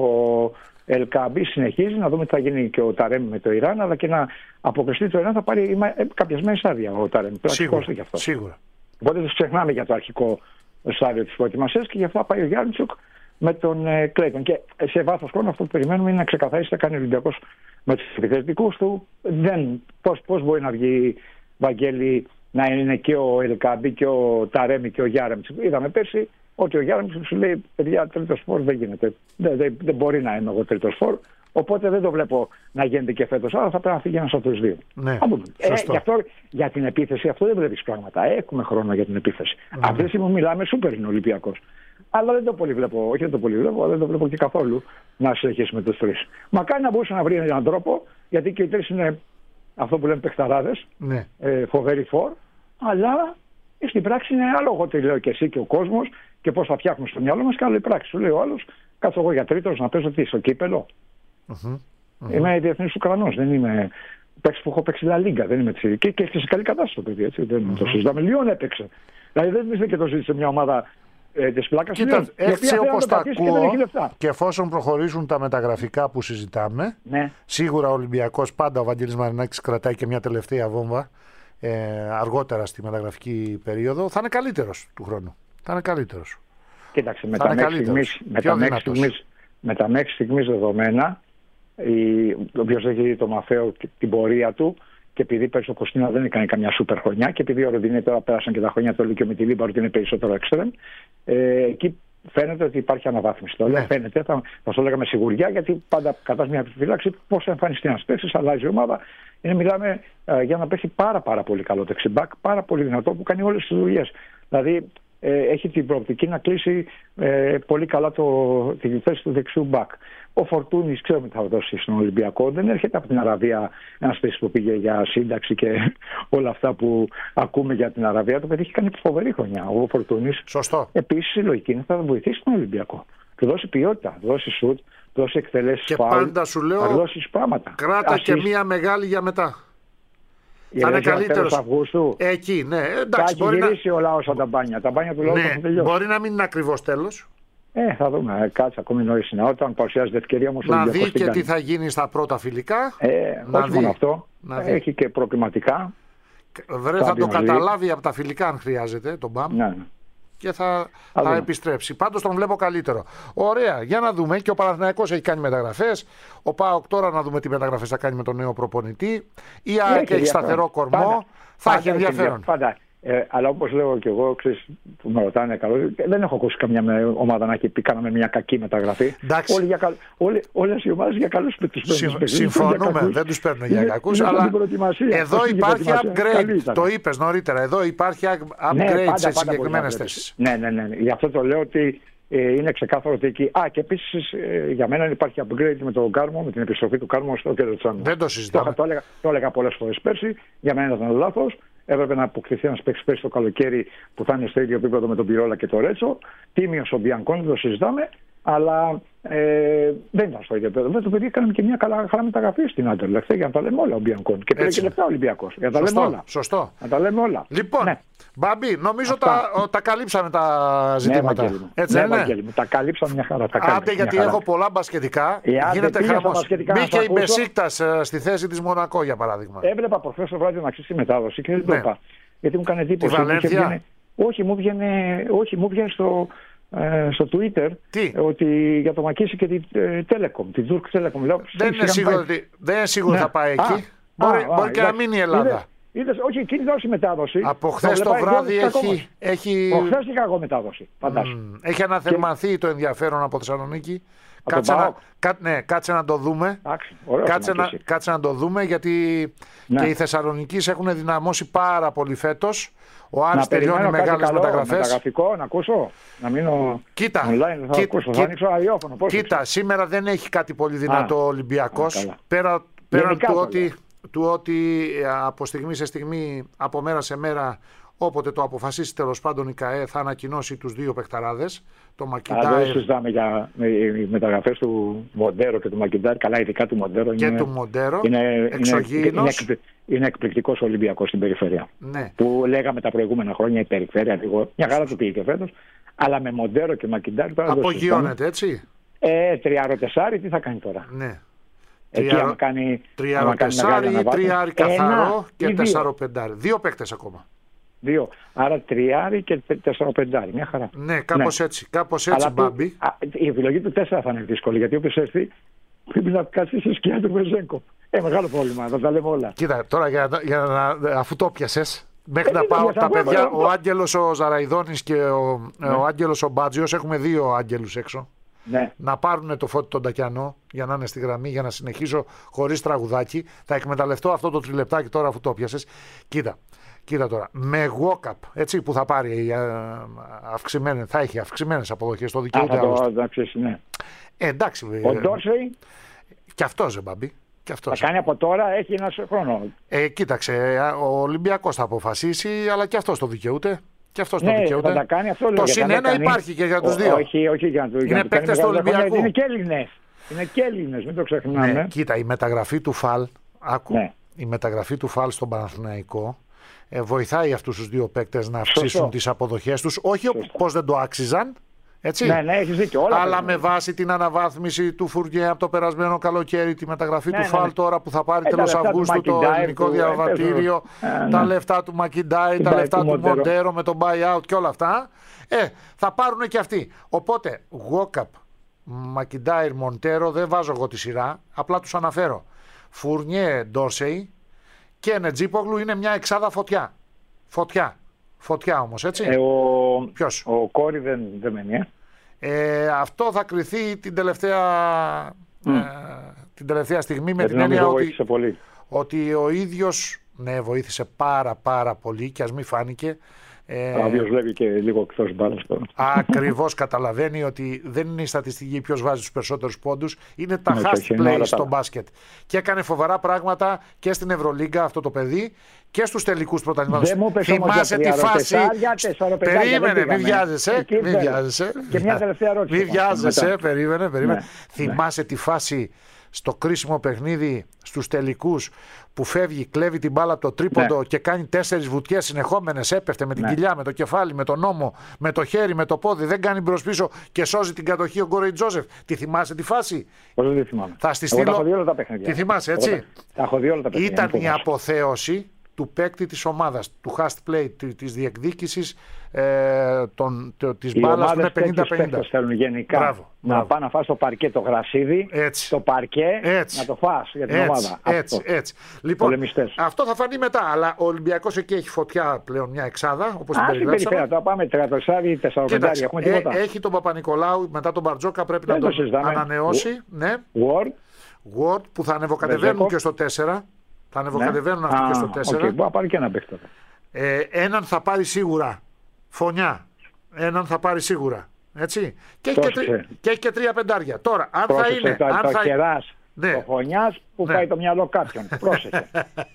Ελκαμπή συνεχίζει, να δούμε τι θα γίνει και ο Ταρέμ με το Ιράν, αλλά και να αποκριστεί το Ιράν θα πάρει κάποιες μέρες άδεια ο Ταρέμ. Σίγουρα. Και αυτό. Σίγουρα. Οπότε δεν ξεχνάμε για το αρχικό στάδιο της προετοιμασίας και γι' αυτό θα πάει ο Γιάρεμτσουκ με τον ε, Κλέιτον. Και σε βάθος χρόνου αυτό που περιμένουμε είναι να ξεκαθαρίσει τι θα κάνει ο Ολυμπιακός με τους επιθετικούς του. Δεν, πώς, πώς μπορεί να βγει, Βαγγέλη, να είναι και ο Ελκαμπή και ο Ταρέμι και ο Γιάρεμτσουκ. Είδαμε πέρσι ότι ο Γιάρεμτσουκ σου λέει: παιδιά, τρίτος φόρ δεν γίνεται. Δεν, δεν, δεν μπορεί να είμαι εγώ τρίτος φόρ. Οπότε δεν το βλέπω να γίνεται και φέτος. Άρα θα πρέπει να φύγει ένας από τους δύο. Ναι, ε, γι' αυτό, για την επίθεση αυτό δεν βλέπεις πράγματα. Έχουμε χρόνο για την επίθεση. Mm. Αυτή τη στιγμή μιλάμε, σούπερ είναι ο Ολυμπιακός. Αλλά δεν το πολύ βλέπω, όχι δεν το πολύ βλέπω, δεν το βλέπω και καθόλου να συνεχίσει με τους τρεις. Μακάρι να μπορούσε να βρει έναν τρόπο, γιατί και οι τρεις είναι αυτό που λέμε παιχταράδες, ναι. ε, φοβεροί φορ, αλλά στην πράξη είναι άλλο. Εγώ τι λέω και εσύ και ο κόσμος και πώς θα φτιάχνουμε στο μυαλό μας, και άλλο η πράξη. Σου λέει ο άλλος, κάτσω εγώ για τρίτος να παίζω τι, στο κύπελο. Mm-hmm. Mm-hmm. Είμαι διεθνής Ουκρανός, δεν είμαι παίξι που έχω παίξει La Liga, δεν είμαι έτσι. Και, και σε καλή κατάσταση το παιδί, έτσι. Δεν mm-hmm. το συζητάμε. Λιόν έπαιξε. Δηλαδή δεν είσαι και το ζήτησε μια ομάδα ε, της πλάκας. Κοίτα, έτσι όπως τα ακούω και, και εφόσον προχωρήσουν τα μεταγραφικά που συζητάμε, ναι. σίγουρα ο Ολυμπιακός, πάντα ο Βαγγέλης Μαρινάκης κρατάει και μια τελευταία βόμβα ε, αργότερα στη μεταγραφική περίοδο, θα είναι καλύτερος του χρόνου. Θα είναι καλύτερος. Κοίταξε, με τα μέχρι στιγμής δεδομένα, όποιος έχει δει το Μαθαίο και την πορεία του, και επειδή πέρσι ο Κωστίνα δεν έκανε καμιά σούπερ χρονιά, και επειδή ο Ροντινέ τώρα πέρασαν και τα χρόνια του Λύκειο με τη Λίμπα, ότι είναι περισσότερο έξτρεμ, ε, εκεί φαίνεται ότι υπάρχει αναβάθμιση. Το λέω, ναι. Φαίνεται, θα, θα το έλεγα με σιγουριά, γιατί πάντα κατά μια επιφύλαξη πώς θα εμφανιστεί ένα παίκτη, αλλάζει η ομάδα. Είναι, μιλάμε ε, για να παίξει πάρα, πάρα πολύ καλό δεξιμπάκ, πάρα πολύ δυνατό που κάνει όλες τις δουλειές. Δηλαδή ε, έχει την προοπτική να κλείσει ε, πολύ καλά το, τη θέση του δεξιού μπακ. Ο Φορτούνης, ξέρουμε τι θα δώσει στον Ολυμπιακό. Δεν έρχεται από την Αραβία ένας παίκτης που πήγε για σύνταξη και όλα αυτά που ακούμε για την Αραβία. Το παιδί έχει κάνει φοβερή χρονιά. Ο Φορτούνης. Σωστό. Επίσης η λογική είναι θα βοηθήσει τον Ολυμπιακό. Του δώσει ποιότητα, του δώσει σουτ, του δώσει εκτελέσεις και φάουλ. Και πάντα σου λέω, θα δώσει πράγματα. Κράτα Ασύς... και μία μεγάλη για μετά. Θα είναι καλύτερος. Εκεί, ναι. Εντάξει, θα έχει γυρίσει να... ο λαός από τα μπάνια. Τα μπάνια του λαού θα τελειώσει. Μπορεί να μην είναι ακριβώς τέλος. Ε, θα δούμε. Κάτσε ακόμη νωρίς είναι. Όταν παρουσιάζεται ευκαιρία όμως να δει και τι θα γίνει στα πρώτα φιλικά. Ε, να όχι δει. μόνο αυτό. Να έχει και προκληματικά. Βρε, θα το καταλάβει από τα φιλικά αν χρειάζεται τον μπαμ. Ναι. και θα, θα επιστρέψει. Πάντως τον βλέπω καλύτερο. Ωραία, για να δούμε. Και ο Παναθηναϊκός έχει κάνει μεταγραφές. Ο ΠΑΟΚ τώρα να δούμε τι μεταγραφές θα κάνει με τον νέο προπονητή. Η ΑΕΚ έχει σταθερό κορμό. Πάντα, θα πάντα έχει ενδιαφέρον. Πάντα. Ε, αλλά όπως λέω και εγώ, ξέρεις, που με ρωτάνε καλό, δεν έχω ακούσει καμιά ομάδα να έχει πει κάναμε μια κακή μεταγραφή. Όλοι για καλ... Όλοι, όλες οι ομάδες για καλούς με τους παίρνουν. Συμφωνούμε, δεν τους παίρνουν για κακούς, αλλά εδώ υπάρχει upgrade. Το είπες νωρίτερα, εδώ υπάρχει upgrade ναι, σε συγκεκριμένες θέσεις. Ναι, ναι, ναι. Γι' αυτό το λέω ότι ε, είναι ξεκάθαρο ότι εκεί. Α, και επίσης ε, για μένα υπάρχει upgrade με τον Κάρμο, με την επιστροφή του Κάρμο στο κέντρο της άμυνας. Δεν το συζητάμε. Το, το, έλεγα, το έλεγα πολλές φορές πέρσι, για μένα ήταν λάθος. Έπρεπε να αποκτηθεί ένα παίκτη πέρσι το καλοκαίρι που θα είναι στο ίδιο επίπεδο με τον Πιρόλα και το Ρέτσο. Τίμιος ο Μπιανκόν, δεν το συζητάμε, αλλά ε, δεν ήταν στο ίδιο επίπεδο. Το παιδί έκανε και μια καλά, καλά μεταγραφή στην Άντερλεχτ για να τα λέμε όλα ο Μπιανκόν. Και πήρε και λεπτά ο Ολυμπιακός. Για να τα σωστό, λέμε όλα. Σωστό. Να τα λέμε όλα. Λοιπόν, ναι. Μπαμπή, νομίζω τα, τα καλύψαμε τα ζητήματα. Ναι, έτσι, ναι, ναι. Τα καλύψαμε μια χαρά. Τα άντε, γιατί χαρά. έχω πολλά μπασκετικά. Ε, γίνεται χαμός. Μπήκε η Μπεσίκτας στη θέση της Μονακό, για παράδειγμα. Έβλεπα προχθές το βράδυ να αξίσει η μετάδοση και δεν το είπα. Γιατί μου έκανε εντύπωση. Βγαινε, όχι, μου βγαίνει, όχι, μου βγαίνει στο, ε, στο Twitter τι? Ότι για το Μακίση και την ε, Telecom, την Turk Telecom. Λέω, δεν, είναι σίγουρο ότι, δεν είναι σίγουρο ναι. θα πάει εκεί. Α, μπορεί α, μπορεί α, και α, να μείνει η Ελλάδα. Είδες, είδες, όχι, εκείνη δώσει μετάδοση. Από χθες το βράδυ έχει. έχει... Προχθές είχα εγώ μετάδοση. Φαντάσου. Mm, έχει αναθερμανθεί και... το ενδιαφέρον από Θεσσαλονίκη. Κάτσε να, κά, ναι, κάτσε να το δούμε. Άξι, ωραίο, κάτσε, να, κάτσε να το δούμε, γιατί ναι. και οι Θεσσαλονικείς έχουν δυναμώσει πάρα πολύ φέτος. Ο Άρης τελειώνει μεγάλες μεταγραφές. Μεταγραφικό, να ακούσω, να μείνω κοίτα, online, θα ακούσω, θα ανοίξω ραδιόφωνο. Κοίτα, σήμερα δεν έχει κάτι πολύ δυνατό ο Ολυμπιακός. Πέρα, πέραν του ότι, του ότι από στιγμή σε στιγμή, από μέρα σε μέρα, όποτε το αποφασίσει τέλος πάντων η ΚΑΕ, θα ανακοινώσει τους δύο παιχταράδες. Το Μακιντάιρ. Δεν συζητάμε για οι μεταγραφές του Μοντέρο και του Μακιντάιρ, καλά ειδικά του Μοντέρο. Και είναι, του Μοντέρο, είναι, εξωγήινος. Είναι, είναι, είναι εκπληκτικός Ολυμπιακός στην περιφέρεια. Ναι. Που λέγαμε τα προηγούμενα χρόνια η περιφέρεια, λίγο, μια χαρά του πήγε και φέτος, αλλά με Μοντέρο και Μακιντάιρ. Απογειώνεται, έτσι. Ε, τριάρο τεσάρι, τι θα κάνει τώρα. Ναι. Τριάρο τεσάρι ή τριάρι καθαρό και τέσσαρο πεντάρι. Δύο παίκτες ακόμα. Δύο. Άρα τριάρι και τέσσαρο πεντάρι. Μια χαρά. Ναι, κάπως ναι. έτσι. Κάπως έτσι, Μπάμπη. Η επιλογή του τέσσερα θα είναι δύσκολη, γιατί όποιος έρθει πρέπει να κάτσει στη σκιά του Βεζέγκο. Ε, μεγάλο πρόβλημα, θα τα λέμε όλα. Κοίτα, τώρα για, για να, αφού το πιασες, μέχρι ε, να πάω τα παιδιά, εγώ. Ο Άγγελος ο Ζαραϊδόνης και ο, ναι. ο Άγγελος ο Μπάτζιος, έχουμε δύο Άγγελους έξω. Ναι. Να πάρουν το Φώτη τον Τακιανό για να είναι στη γραμμή, για να συνεχίσω χωρίς τραγουδάκι. Θα εκμεταλλευτώ αυτό το τριλεπτάκι τώρα αφού το πιασες. Κοίτα. Κοίτα τώρα, με walk-up, έτσι, που θα πάρει αυξημένες, θα έχει αυξημένες αποδοχές στο δικαιούται. Α, εντάξει, ναι. Ε, εντάξει. Ο Ντόρσεϊ. Κι αυτός, ρε Μπαμπή. Και αυτός. Θα κάνει από τώρα, έχει ένα χρόνο. Ε, κοίταξε, ο Ολυμπιακός θα αποφασίσει, αλλά και αυτός το δικαιούται. Και αυτός ναι, το δικαιούται. Θα τα κάνει, αυτό το συνένα υπάρχει και για τους δύο. Όχι, όχι για να το είναι παίκτες του Ολυμπιακού. Είναι και Έλληνες. Είναι και Έλληνες, μην το ξεχνάμε. Ναι, κοίτα, η μεταγραφή του Φαλ, άκου, ναι. η μεταγραφή του Φαλ στον Παναθηναϊκό ε, βοηθάει αυτούς τους δύο παίκτες να αυξήσουν Σωστό. τις αποδοχές τους. Όχι πως δεν το άξιζαν. Έτσι. Ναι, ναι, έχεις δίκιο. Όλα αλλά με βάση την αναβάθμιση του Φουρνιέ από το περασμένο καλοκαίρι, τη μεταγραφή ναι, του ναι, Φαλ ναι. τώρα που θα πάρει ε, τέλος Αυγούστου το ελληνικό διαβατήριο, ε, τα ναι. λεφτά του Μακιντάι, τα λεφτά του Μοντέρο με το buyout και όλα αυτά. Ε, θα πάρουν και αυτοί. Οπότε, Γουόκαπ, Μακιντάι, Μοντέρο, δεν βάζω εγώ τη σειρά, απλά τους αναφέρω. Φουρνιέ, Ντόρσεϊ και Νετζίπογλου είναι μια εξάδα φωτιά. Φωτιά. Φωτιά όμως, έτσι. Ε, ο... Ποιος? Ο Κόρη δεν, δεν μένει, ε. Ε, αυτό θα κριθεί την τελευταία, mm. ε, την τελευταία στιγμή με ε, την έννοια ότι, πολύ. ότι ο ίδιος ναι, βοήθησε πάρα πάρα πολύ και ας μην φάνηκε. Ε, ο οποίος βλέπει και λίγο εκτός μπάλας. Ακριβώς καταλαβαίνει ότι δεν είναι η στατιστική ποιος βάζει τους περισσότερους πόντους, είναι τα fast play στο μπάσκετ. Και έκανε φοβερά πράγματα και στην Ευρωλίγκα αυτό το παιδί και στους τελικούς πρωταθλήματες. Θυμάσαι τη φάση. Περίμενε, μην βιάζεσαι. Μην βιάζεσαι. Και μια τελευταία ερώτηση. Μην βιάζεσαι, περίμενε, περίμενε. Θυμάσαι τη φάση στο κρίσιμο παιχνίδι στους τελικούς που φεύγει, κλέβει την μπάλα από το τρίποντο ναι. και κάνει τέσσερις βουτιές συνεχόμενες, έπεφτε με την ναι. κοιλιά, με το κεφάλι, με τον ώμο, με το χέρι, με το πόδι, δεν κάνει μπρος πίσω και σώζει την κατοχή ο Γκόρεϊ Τζόζεφ. Τη θυμάσαι τη φάση? Πώς δεν τη θυμάμαι. Θα στη στείλω. Τα έχω δει όλα τα παιχνίδια. Τη θυμάσαι, έτσι? Τα έχω δει όλα τα παιχνίδια. Ήταν η αποθέωση του παίκτη της ομάδας, του fast play, της διεκδίκησης ε, των, το, της μπάλας που είναι πενήντα πενήντα. Οι θέλουν γενικά μπράβο, να μπράβο. πάνε να φας το παρκέ το γρασίδι, έτσι. το παρκέ έτσι. να το φας για την έτσι. ομάδα. Έτσι, αυτό. έτσι. Λοιπόν, πολεμιστές. αυτό θα φανεί μετά, αλλά ο Ολυμπιακός εκεί έχει φωτιά πλέον μια εξάδα, όπως την Α, στην περιφέρεια, περιγράψαμε. τώρα πάμε τριαντοσάρι, τεσσαροπεντάρι, έχουμε τίποτα. Ε, έχει τον Παπα-Νικολάου, μετά τον Μπαρτζόκα πρέπει Δεν να το τον συζητάμε. ανανεώσει. Ναι. Word. Word που θα ανεβοκατεβαίνουν και στο τέσσερα. Θα ανεβοκατεβαίνουν ναι. αυτοί Α, και στο τέσσερα. Okay, μπορεί να πάρει και ένα παίχτη. Ε, έναν θα πάρει σίγουρα. Φωνιά. Έναν θα πάρει σίγουρα. Έτσι. Και έχει και, τρι... και, έχει και τρία πεντάρια. Τώρα, αν πρόσεξε, θα είναι. Το, αν το θα... χεράς, ναι. το Φωνιάς που ναι. πάει το μυαλό κάποιον. Πρόσεχε.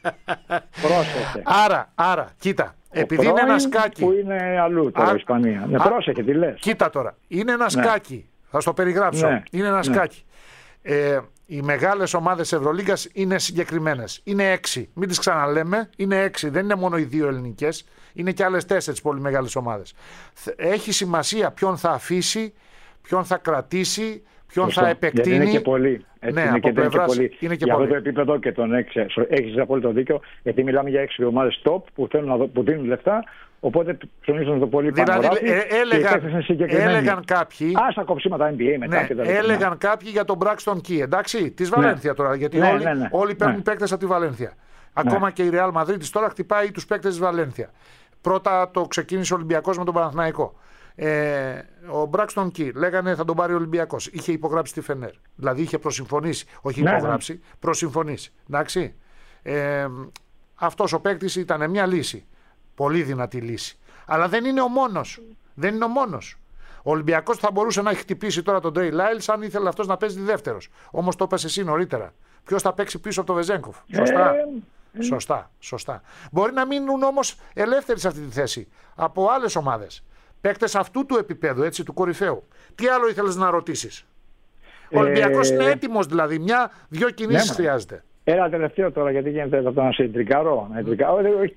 Πρόσεχε. Άρα, άρα, κοίτα. Ο επειδή είναι ένα σκάκι. Που είναι αλλού τώρα, η Ισπανία. Ναι, πρόσεχε, τι λες. Κοίτα τώρα. Είναι ένα ναι. σκάκι. Θα στο περιγράψω. Ναι. Είναι ένα ναι. σκάκι. Ε, οι μεγάλες ομάδες Ευρωλίγκας είναι συγκεκριμένες. Είναι έξι. Μην τις ξαναλέμε. Είναι έξι. Δεν είναι μόνο οι δύο ελληνικές. Είναι και άλλες τέσσερις πολύ μεγάλες ομάδες. Έχει σημασία ποιον θα αφήσει, ποιον θα κρατήσει, ποιον Ωστό, θα επεκτείνει. Γιατί είναι και πολύ. Ναι, είναι, και, πλευράς, είναι και πολύ. Είναι και για πολύ. αυτό το επίπεδο και τον έξι. Έχεις απόλυτο δίκιο. Γιατί μιλάμε για έξι ομάδες top που, θέλουν να δω, που δίνουν λεφτά. Οπότε ψωνίζουν το πολύ δηλαδή, πανοράτη. Ε, έλεγαν, έλεγαν κάποιοι. Άσα κοψίματα N B A μετά. Ναι, και τα έλεγαν κάποιοι για τον Braxton Key. Εντάξει, τη Βαλένθια ναι. τώρα. Γιατί ναι, όλοι, ναι, ναι, όλοι παίρνουν ναι. παίκτες από τη Βαλένθια. Ακόμα ναι. και η Real Madrid τώρα χτυπάει τους παίκτες της Βαλένθια. Πρώτα το ξεκίνησε ο Ολυμπιακός με τον Παναθηναϊκό. Ε, ο Braxton Key λέγανε θα τον πάρει ο Ολυμπιακός. Είχε υπογράψει τη Φενέρ. Δηλαδή είχε προσυμφωνήσει. Όχι ναι, υπογράψει, ναι. προσυμφωνήσει. Εντάξει. Ε, αυτός ο παίκτης ήταν μια λύση. Πολύ δυνατή λύση. Αλλά δεν είναι ο μόνος. Δεν είναι ο μόνος. Ο Ολυμπιακός θα μπορούσε να έχει χτυπήσει τώρα τον Τρέι Λάιλς αν ήθελε αυτός να παίζει δεύτερος. Όμως το έπεσε εσύ νωρίτερα. Ποιος θα παίξει πίσω από τον Βεζέγκοφ. Σωστά. Ε, σωστά. Σωστά. Μπορεί να μείνουν όμως ελεύθεροι σε αυτή τη θέση από άλλες ομάδες. Παίκτες αυτού του επίπεδου, έτσι, του κορυφαίου. Τι άλλο ήθελες να ρωτήσεις. Ο ε, Ολυμπιακός είναι έτοιμος δηλαδή. Μια-δυο κινήσεις ναι, χρειάζεται. Ένα τελευταίο τώρα, γιατί γίνεται αυτό να σε εντριγκάρω. Να εντριγκάρω.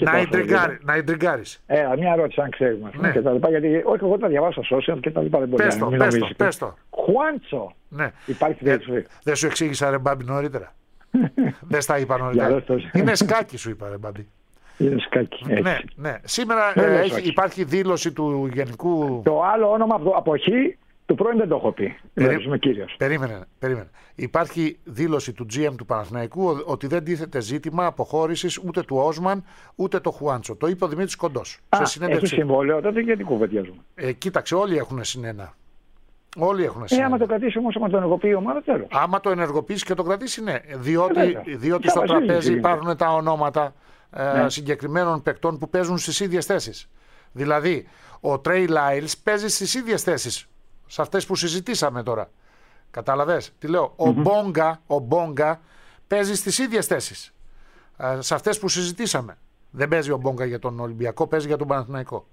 Να εντριγκάρεις. Ένα, μια ερώτηση, αν ξέρουμε. Ναι. Και τα λοιπά, γιατί όχι, εγώ τα διαβάζω στα social και τα λοιπά. Δεν μπορεί πες να το, πες το, πες το. Χουάντσο. Ναι. Υπάρχει ε, δεν σου εξήγησα ρε Μπάμπη νωρίτερα. Δεν στα είπα νωρίτερα. Είναι σκάκι σου είπα ρε Μπάμπη. Είναι σκάκι. Έτσι. Ναι, ναι. Σήμερα ε, έχει, υπάρχει δήλωση του γενικού. Το άλλο όνομα από χ του πρώην δεν το έχω πει. Περί... Είμαι κύριος. Περίμενε, περίμενε. Υπάρχει δήλωση του τζι εμ του Παναθηναϊκού ότι δεν τίθεται ζήτημα αποχώρησης ούτε του Όσμαν ούτε του Χουάντσο. Το είπε ο Δημήτρης Κοντός. Α, σε συνέντευξη. Έχει συμβόλαιο, τότε γιατί κουβεντιάζουμε. Ε, κοίταξε, όλοι έχουν συνένα. Όλοι έχουν συνένα. Ε, άμα το κρατήσει όμως, άμα το ενεργοποιεί η ομάδα, τέλος. Άμα το ενεργοποιήσει και το κρατήσει, ναι. Διότι, ε, διότι στο τραπέζι υπάρχουν τα ονόματα ε, ναι. συγκεκριμένων παικτών που παίζουν στις ίδιες θέσεις. Δηλαδή, ο Τρέι Λάιλς παίζει στις ίδιες θέσεις. Σε αυτές που συζητήσαμε τώρα. Κατάλαβες τι λέω. Mm-hmm. Ο Μπόγκα, ο Μπόγκα παίζει στις ίδιες θέσεις. Ε, σε αυτές που συζητήσαμε. Δεν παίζει ο Μπόγκα για τον Ολυμπιακό, παίζει για τον Παναθηναϊκό.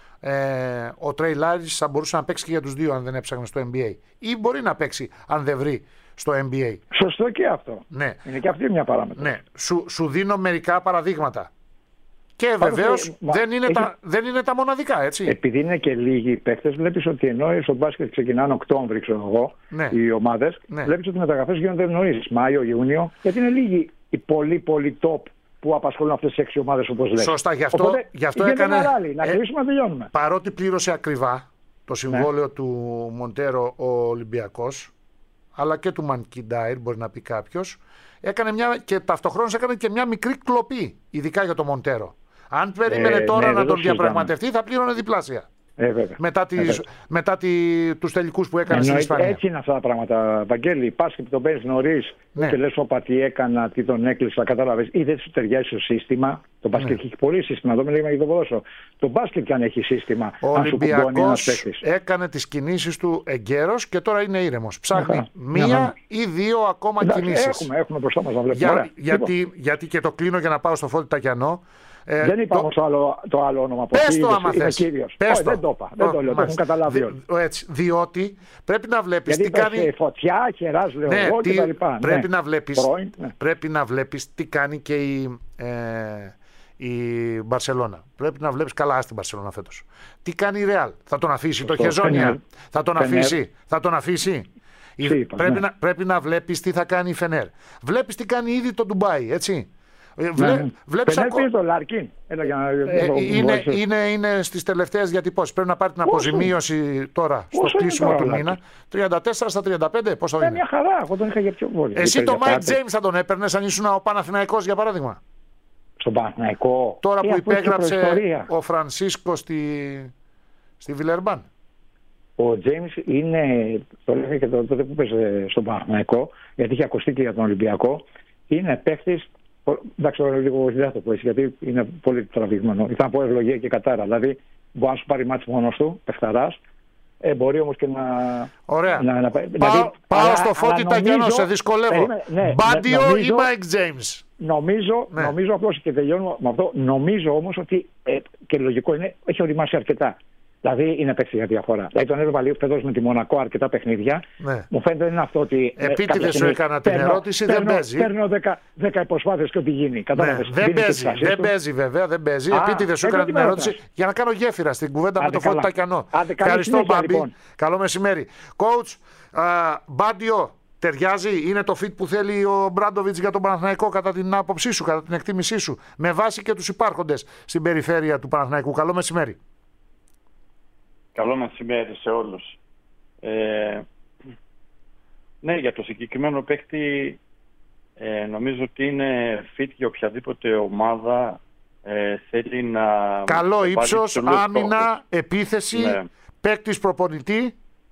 Ε, ο Τρέι Λάιλς θα μπορούσε να παίξει και για τους δύο αν δεν έψαχνε στο N B A. Ή μπορεί να παίξει αν δεν βρει στο N B A. Σωστό και αυτό. Ναι. Είναι και αυτή μια παράμετρο. Ναι. Σου, σου δίνω μερικά παραδείγματα. Και βεβαίως δεν, έχει... δεν είναι τα μοναδικά, έτσι. Επειδή είναι και λίγοι οι παίκτες, βλέπεις ότι ενώ στο μπάσκετ ξεκινάνε Οκτώβρη, ξέρω εγώ, ναι. οι ομάδες, ναι. βλέπεις ότι οι μεταγραφές γίνονται νωρίς, Μάιο, Ιούνιο, γιατί είναι λίγοι οι πολύ πολύ top που απασχολούν αυτές τις έξι ομάδες όπως λες. Σωστά, γι' αυτό, Οπότε, γι αυτό έκανε. Ράλι, να κλείσουμε, ε, να τελειώνουμε. Παρότι πλήρωσε ακριβά το συμβόλαιο ναι. του Μοντέρο ο Ολυμπιακός, αλλά και του Μανκιντάιρ, μπορεί να πει κάποιος, έκανε μια και ταυτοχρόνως έκανε και μια μικρή κλοπή, ειδικά για το Μοντέρο. Αν περίμενε ε, τώρα ναι, να τον διαπραγματευτεί, θα πλήρωνε διπλάσια. Ε, μετά τις, ε, μετά τη, τους τελικούς που έκανε στην Ισπανία. Έτσι είναι αυτά τα πράγματα, Βαγγέλη. Πας και τον παίρνεις νωρίς ναι. και λες όπα τι έκανα, τι τον έκλεισα, κατάλαβες. Ή δεν σου ταιριάζει το σύστημα. Το μπάσκετ ναι. έχει πολύ σύστημα. Εδώ μιλάμε για το ποδόσφαιρο. Το μπάσκετ κι αν έχει σύστημα. Ο Ολυμπιακός έκανε τις κινήσεις του εγκαίρος και τώρα είναι ήρεμος. Ψάχνει Αχα. μία Αχα. ή δύο ακόμα κινήσεις. Έχουμε, έχουμε μπροστά μας να βλέπουμε. Για, Ωραία, γιατί, λοιπόν. γιατί και το κλείνω για να πάω στο Φώτη Τακιανό. Ε, δεν είπα όμως το... άλλο, το άλλο όνομα. Πες το άμα θες. Πες το. Δεν το είπα. Δεν το λέω. Το έχουν καταλάβει όλοι. Έτσι, διότι πρέπει να βλέπεις τι κάνει. Γιατί φωτιά, χεράς, λέω ναι, εγώ τι... και τα λοιπά. Πρέπει, ναι. να βλέπεις, Πρώην, ναι. πρέπει να βλέπεις τι κάνει και η, ε, η Μπαρσελόνα. Πρέπει να βλέπεις καλά στην Μπαρσελόνα φέτος. Τι κάνει η Ρεάλ. Θα τον αφήσει το Χεζόνια. Θα τον αφήσει. Θα τον αφήσει. Είπα, πρέπει, ναι. να, πρέπει να βλέπεις τι θα κάνει η Φενέρ. Βλέπεις τι κάνει ήδη το Ντουμπάι, έτσι. Βλέ, ναι. Βλέπεις ακό... ακό... το Λάρκιν. Έλα, για να... ε, είναι, είναι, είναι στις τελευταίες διατυπώσεις. Πρέπει να πάρει την αποζημίωση τώρα στο κλείσιμο του μήνα. τριάντα τέσσερα στα τριάντα πέντε, πόσο είναι. Μια χαρά, εγώ τον είχα για πιο πολύ. Εσύ το Mike James θα τον έπαιρνες αν ήσουν ο Παναθηναϊκός για παράδειγμα? Στον Παναθηναϊκό. Τώρα ε, που υπέγραψε ο Φρανσίσκο στη, στη Βιλερμπάν. Ο Τζέιμς είναι, το λέγα και τότε που παίζει στον Παναθηναϊκό, γιατί είχε ακουστεί και για τον Ολυμπιακό, είναι παίχτης, εντάξει τώρα λίγο δεν θα το πω έτσι, γιατί είναι πολύ τραβηγμένο. Ήταν από ευλογία και κατάρα. Δηλαδή μπορεί να σου πάρει μάτς μόνος του, παιχταράς, ε, μπορεί όμως και να... Ωραία. Να, να, πάω δηλαδή, πάω αλλά, στο Φώτη Τακιανό, σε δυσκολεύω. Ναι, Μπάντιο νομίζω, ή Μάικ Τζέιμς? Νομίζω, ναι. νομίζω απλώς και τελειώνω με αυτό, νομίζω όμως ότι, ε, και λογικό είναι, έχει οριμάσει αρκετά. Δηλαδή είναι παίκτη για διαφορά. Δηλαδή τον έβλεπα λίγο παιδός με τη Μονακό αρκετά παιχνίδια. Ναι. Μου φαίνεται είναι αυτό ότι. Επίτηδες σου έκανα την παίρνω, ερώτηση, παίρνω, δεν παίζει. Παίρνω δέκα υποσπάθειες και ό,τι γίνει. Ναι, δεν παίζει, δεν παίζει βέβαια, δεν παίζει. Επίτηδες σου έκανα την ερώτηση ρωτάς. Για να κάνω γέφυρα στην κουβέντα Άντε με το Φώτη Τακιανό. Ευχαριστώ, Μπάμπη. Λοιπόν. Καλό μεσημέρι. Coach, Μπάντιο, ταιριάζει, είναι το fit που θέλει ο Μπράντοβιτς για τον Παναθηναϊκό κατά την άποψή σου, κατά την εκτίμησή σου, με βάση και τους υπάρχοντες στην περιφέρεια του Παναθηναϊκού? Καλό μεσημέρι. Καλό μεσημέρι σε όλους. Ε, ναι, για το συγκεκριμένο παίκτη ε, νομίζω ότι είναι fit για οποιαδήποτε ομάδα ε, θέλει να... Καλό ύψος, άμυνα, επίθεση, ναι. Παίκτης προπονητή.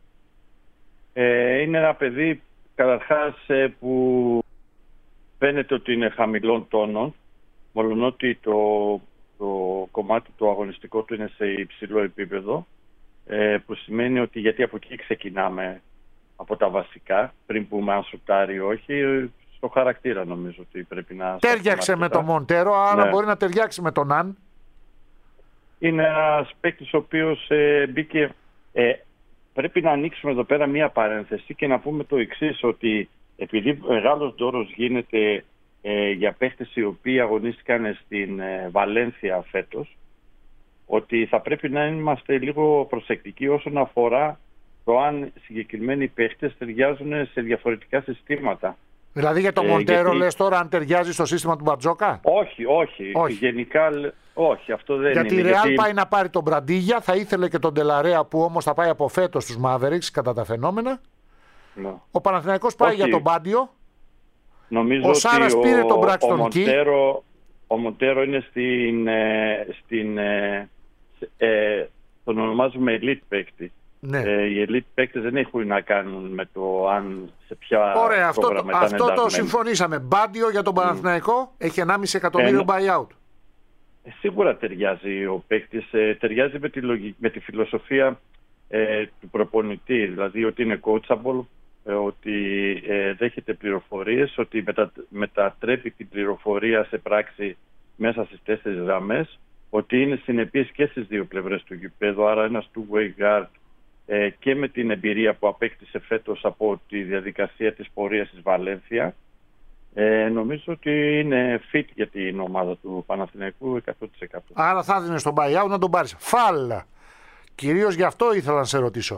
Ε, είναι ένα παιδί καταρχάς ε, που φαίνεται ότι είναι χαμηλών τόνων, μολονότι το, το κομμάτι το αγωνιστικό του είναι σε υψηλό επίπεδο. Ε, που σημαίνει ότι γιατί από εκεί ξεκινάμε από τα βασικά, πριν πούμε αν σουτάρει ή όχι, στο χαρακτήρα νομίζω ότι πρέπει να... Τέριαξε με τον Μοντέρο, άρα ναι. Μπορεί να ταιριάξει με τον Αν. Είναι ένας παίκτης ο οποίος ε, μπήκε... Ε, πρέπει να ανοίξουμε εδώ πέρα μία παρένθεση και να πούμε το εξής, ότι επειδή μεγάλος δώρος γίνεται ε, για παίκτες οι οποίοι αγωνίστηκαν στην ε, Βαλένθια φέτος, ότι θα πρέπει να είμαστε λίγο προσεκτικοί όσον αφορά το αν συγκεκριμένοι παίχτες ταιριάζουν σε διαφορετικά συστήματα. Δηλαδή για τον ε, Μοντέρο γιατί... λες τώρα αν ταιριάζει στο σύστημα του Μπαρτζόκα? Όχι, όχι. όχι. Γενικά όχι, αυτό δεν γιατί είναι. Η Real γιατί... πάει να πάρει τον Μπραντίγια, θα ήθελε και τον Ντελαρέα που όμως θα πάει από φέτος στους Mavericks κατά τα φαινόμενα. No. Ο Παναθηναϊκός πάει όχι. Για τον Μπάντιο. Νομίζω ο Σάρας ότι πήρε ο, τον Braxton ο, Μοντέρο, ο Μοντέρο είναι στην... Ε, στην ε, Ε, τον ονομάζουμε elite παίκτη. Ναι. Ε, οι elite παίκτες δεν έχουν να κάνουν με το αν σε ποια ωραία, αυτό, το, αυτό το ενταγμένοι. Συμφωνήσαμε. Μπάντιο για τον Παναθηναϊκό mm. έχει ενάμιση εκατομμύριο ε, buyout. Ε, σίγουρα ταιριάζει ο παίκτης. Ε, ταιριάζει με τη, λογική, με τη φιλοσοφία ε, του προπονητή. Δηλαδή ότι είναι coachable, ε, ότι ε, δέχεται πληροφορίες, ότι μετα, μετατρέπει την πληροφορία σε πράξη μέσα στις τέσσερις γραμμές, ότι είναι συνεπής και στις δύο πλευρές του γηπέδου, άρα ένας two-way guard ε, και με την εμπειρία που απέκτησε φέτος από τη διαδικασία της πορείας της Βαλένθια. Ε, νομίζω ότι είναι fit για την ομάδα του Παναθηναϊκού εκατό τοις εκατό. Άρα θα δίνεις στον buyout να τον πάρεις. Φάλ! Κυρίως γι' αυτό ήθελα να σε ρωτήσω.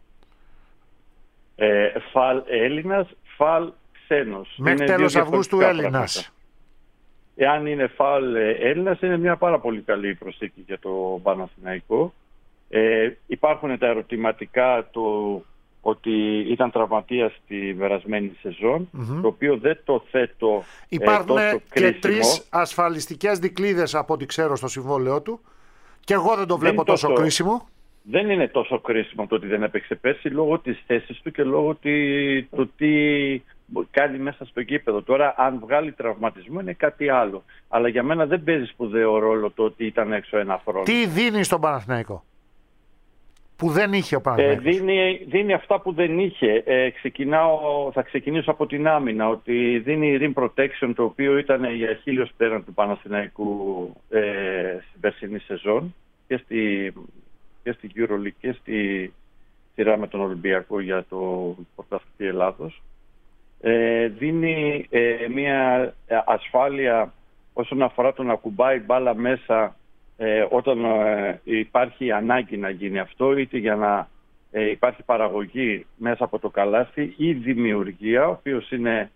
Ε, φάλ Έλληνας, φάλ ξένος. Μέχρι τέλος Αυγούστου Έλληνας. Εάν είναι φάουλ Έλληνας, είναι μια πάρα πολύ καλή προσθήκη για το Παναθηναϊκό. Ε, υπάρχουν τα ερωτηματικά το ότι ήταν τραυματίας στη περασμένη σεζόν, mm-hmm. το οποίο δεν το θέτω υπάρχουν ε, τόσο και κρίσιμο. Τρεις ασφαλιστικές δικλείδες από ό,τι ξέρω στο συμβόλαιό του και εγώ δεν το βλέπω δεν τόσο, τόσο κρίσιμο. Δεν είναι τόσο κρίσιμο το ότι δεν έπαιξε πέρσι λόγω της θέσης του και λόγω του τι κάνει μέσα στο γήπεδο. Τώρα αν βγάλει τραυματισμό είναι κάτι άλλο. Αλλά για μένα δεν παίζει σπουδαίο ρόλο το ότι ήταν έξω ένα χρόνο. Τι δίνει στον Παναθηναϊκό που δεν είχε ο Παναθηναϊκός? Ε, δίνει, δίνει αυτά που δεν είχε. Ε, ξεκινάω, θα ξεκινήσω από την άμυνα. Ότι δίνει rim protection, το οποίο ήταν η αχίλλειος πέραν του Παναθηναϊκού ε, στην περσινή σεζόν και στη, και στη EuroLeague και στη σειρά με τον Ολυμπιακό για το πρωταθλητή Ελλάδος. Ε, δίνει ε, μια ασφάλεια όσον αφορά το να κουμπάει μπάλα μέσα ε, όταν ε, υπάρχει ανάγκη να γίνει αυτό, είτε για να ε, υπάρχει παραγωγή μέσα από το καλάθι ή δημιουργία, ο οποίος είναι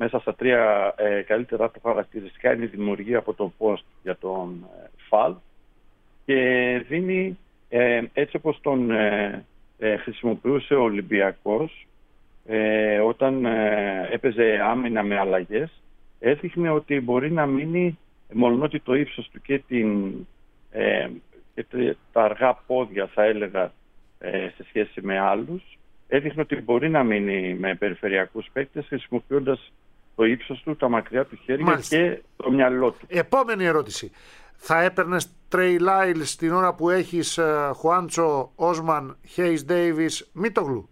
μέσα στα τρία ε, καλύτερα του χαρακτηριστικά είναι η δημιουργία από το post για τον ε, Φαλ και δίνει ε, έτσι όπως τον ε, ε, χρησιμοποιούσε ο Ολυμπιακός ε, όταν ε, έπαιζε άμυνα με αλλαγές, έδειχνε ότι μπορεί να μείνει μολονότι το ύψος του και, την, ε, και τα αργά πόδια θα έλεγα ε, σε σχέση με άλλους, έδειχνε ότι μπορεί να μείνει με περιφερειακούς παίκτες χρησιμοποιώντας το ύψος του, τα μακριά του χέρια Μάλιστα. και το μυαλό του. Επόμενη ερώτηση. Θα έπαιρνες Τρέι Λάιλς την ώρα που έχεις uh, Χουάντσο, Όσμαν, Χέις Ντέιβις, Μίτογλου?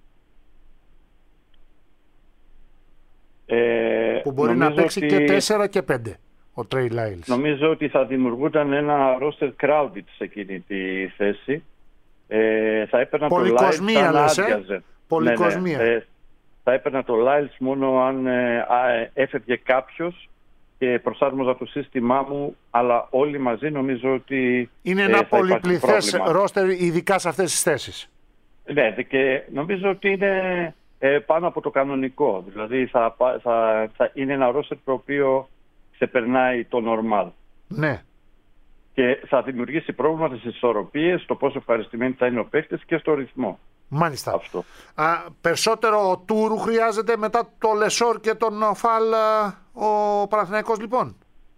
Ε, που μπορεί να παίξει ότι... και τέσσερα και πέντε ο Τρέι Λάιλς. Νομίζω ότι θα δημιουργούνταν ένα roster crowded σε εκείνη τη θέση. Ε, θα έπαιρνα το Λάιλς σαν άδειαζε. Πολυκοσμία. Ναι, ναι. Ε, θα έπαιρνα το Λάιλς μόνο αν ε, ε, έφευγε κάποιος και προσάρμοζα το σύστημά μου, αλλά όλοι μαζί νομίζω ότι είναι ένα ε, πολυπληθές ρόστερ ειδικά σε αυτές τις θέσεις. Ναι, και νομίζω ότι είναι ε, πάνω από το κανονικό. Δηλαδή θα, θα, θα είναι ένα ρόστερ το οποίο ξεπερνάει το normal. Ναι. Και θα δημιουργήσει πρόβλημα στις ισορροπίες, στο πόσο ευχαριστημένοι θα είναι ο παίκτης και στο ρυθμό. Μάλιστα. Αυτό. Α, περισσότερο ο Τούρου χρειάζεται μετά το Λεσόρ και τον Φαλ ο Παναθηναϊκός λοιπόν?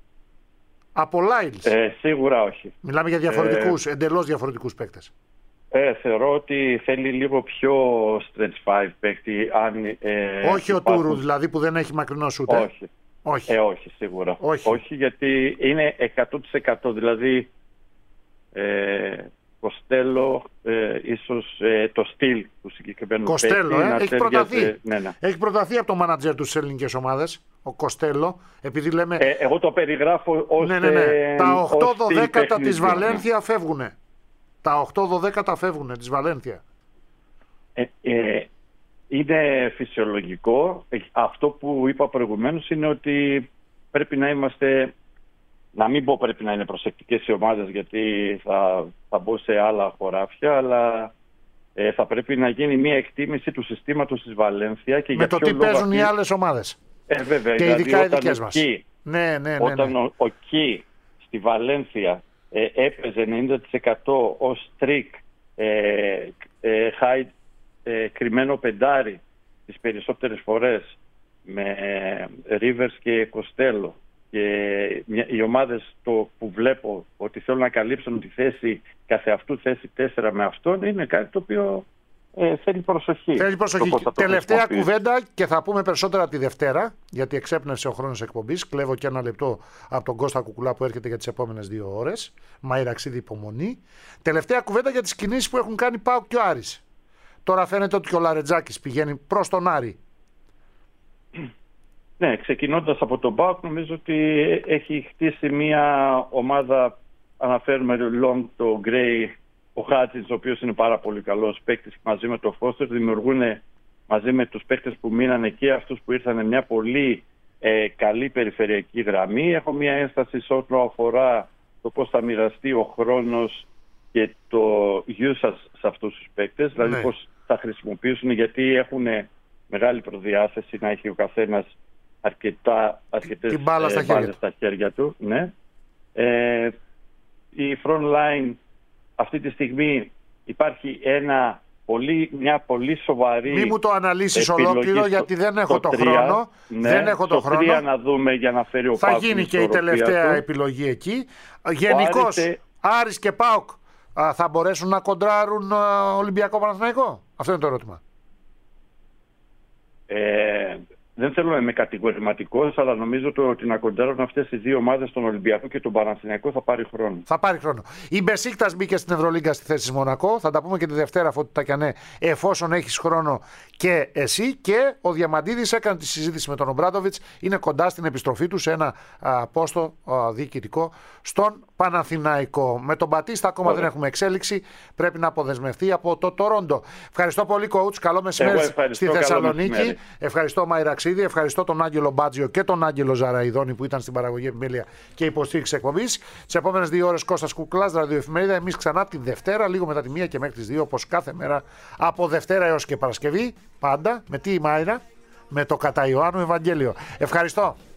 Από Λάιλς? Ε, σίγουρα όχι. Μιλάμε για διαφορετικούς, ε, εντελώς διαφορετικούς παίκτες. Ε, θεωρώ ότι θέλει λίγο πιο stretch five παίκτη. Αν, ε, όχι υπάρχουν... ο Τούρου δηλαδή που δεν έχει μακρινό σούτ. Όχι. Όχι. Ε, όχι σίγουρα. Όχι. όχι γιατί είναι εκατό τοις εκατό δηλαδή ε, Κοστέλο, ε, ίσως ε, το στυλ του συγκεκριμένου Κοστέλο, παίκτη. Ε, έχει, προταθεί. Ναι, ναι. έχει προταθεί από το μάνατζερ του στις ελληνικές ομάδες, ο Κοστέλο, επειδή λέμε... Ε, εγώ το περιγράφω ως... Ναι, ναι, ναι. Ε, τα οκτώ δωδέκατα της ναι. Βαλένθια φεύγουνε. Τα οκτώ δωδέκατα φεύγουνε της Βαλένθια. Ε, ε, είναι φυσιολογικό. Αυτό που είπα προηγουμένως είναι ότι πρέπει να είμαστε... Να μην πω πρέπει να είναι προσεκτικές οι ομάδες γιατί θα, θα μπω σε άλλα χωράφια, αλλά ε, θα πρέπει να γίνει μια εκτίμηση του συστήματος της Βαλένθια. Και με για το τι παίζουν αυτή... οι άλλες ομάδες. Ε, βέβαια, και δηλαδή, ειδικά οι δικές μας. Κι, ναι, ναι, ναι, όταν ναι. ο, ο Κι στη Βαλένθια ε, έπαιζε ενενήντα τοις εκατό ως τρίκ ε, ε, high, ε, κρυμμένο πεντάρι τις περισσότερες φορές με ε, Rivers και Κοστέλο, και οι ομάδες το που βλέπω ότι θέλουν να καλύψουν τη θέση καθεαυτού θέση τέσσερα με αυτόν, είναι κάτι το οποίο ε, θέλει προσοχή. Θέλει προσοχή. Τελευταία κουβέντα και θα πούμε περισσότερα τη Δευτέρα, γιατί εξέπνευσε ο χρόνος εκπομπής. Κλέβω και ένα λεπτό από τον Κώστα Κουκουλά που έρχεται για τις επόμενες δύο ώρες. Μαϊραξίδη υπομονή. Τελευταία κουβέντα για τις κινήσεις που έχουν κάνει ΠΑΟΚ και ο Άρης. Τώρα φαίνεται ότι και ο Λαρετζάκης πηγαίνει προς τον Άρη. Ναι, ξεκινώντας από τον ΠΑΟΚ, νομίζω ότι έχει χτίσει μια ομάδα, αναφέρουμε long το Gray, ο Χάτζης, ο οποίος είναι πάρα πολύ καλός παίκτης, μαζί με το Φώστερ, δημιουργούν μαζί με τους παίκτες που μείνανε και αυτούς που ήρθαν μια πολύ ε, καλή περιφερειακή γραμμή. Έχω μια ένσταση σε ό,τι αφορά το πώς θα μοιραστεί ο χρόνος και το usage σε αυτούς τους παίκτες, δηλαδή ναι. πώς θα χρησιμοποιήσουν, γιατί έχουν μεγάλη προδιάθεση να έχει ο καθένας αρκετά, αρκετές μπάλα στα, ε, χέρια στα χέρια του. Ναι. Ε, η front line αυτή τη στιγμή υπάρχει ένα πολύ, μια πολύ σοβαρή. Μη μου το αναλύσεις ολόκληρο γιατί δεν έχω το, το χρόνο. Ναι, δεν έχω το, το χρόνο. τρία να δούμε για να φέρει ο θα ΠΑΟΚ. Θα γίνει και η τελευταία του. επιλογή εκεί. Γενικώς Άρης, Άρης και ΠΑΟΚ θα μπορέσουν να κοντράρουν Ολυμπιακό Παναθηναϊκό. Αυτό είναι το ερώτημα. Ε, δεν θέλω να είμαι κατηγορηματικός, αλλά νομίζω το ότι να κοντράρουν αυτές οι δύο ομάδες, τον Ολυμπιακό και τον Παναθηναϊκό, θα πάρει χρόνο. Θα πάρει χρόνο. Η Μπεσίκτας μπήκε στην Ευρωλίγκα στη θέση της Μονακό. Θα τα πούμε και τη Δευτέρα, Φώτη Τακιανέ, εφόσον έχεις χρόνο και εσύ. Και ο Διαμαντίδης έκανε τη συζήτηση με τον Ομπράντοβιτς. Είναι κοντά στην επιστροφή του σε ένα α, πόστο α, διοικητικό στον Παναθηναϊκό. Με τον Μπατίστα ακόμα Ωραία. δεν έχουμε εξέλιξη. Πρέπει να αποδεσμευτεί από το Τορόντο. Ευχαριστώ πολύ, coach. Καλό μεσημέρι στη Θεσσαλονίκη. Ευχαριστώ, Μαϊραξίδη. Ευχαριστώ τον Άγγελο Μπάτζιο και τον Άγγελο Ζαραϊδόνη που ήταν στην παραγωγή επιμέλεια και υποστήριξη εκπομπής. Τις επόμενες δύο ώρες Κώστας Κουκλάς, ραδιοεφημερίδα. Εμείς ξανά τη Δευτέρα, λίγο μετά τη μία και μέχρι τις δύο, όπως κάθε μέρα, από Δευτέρα έως και Παρασκευή. Πάντα με τι, Μάιρα? με το κατά Ιωάννου Ευαγγέλιο. Ευχαριστώ.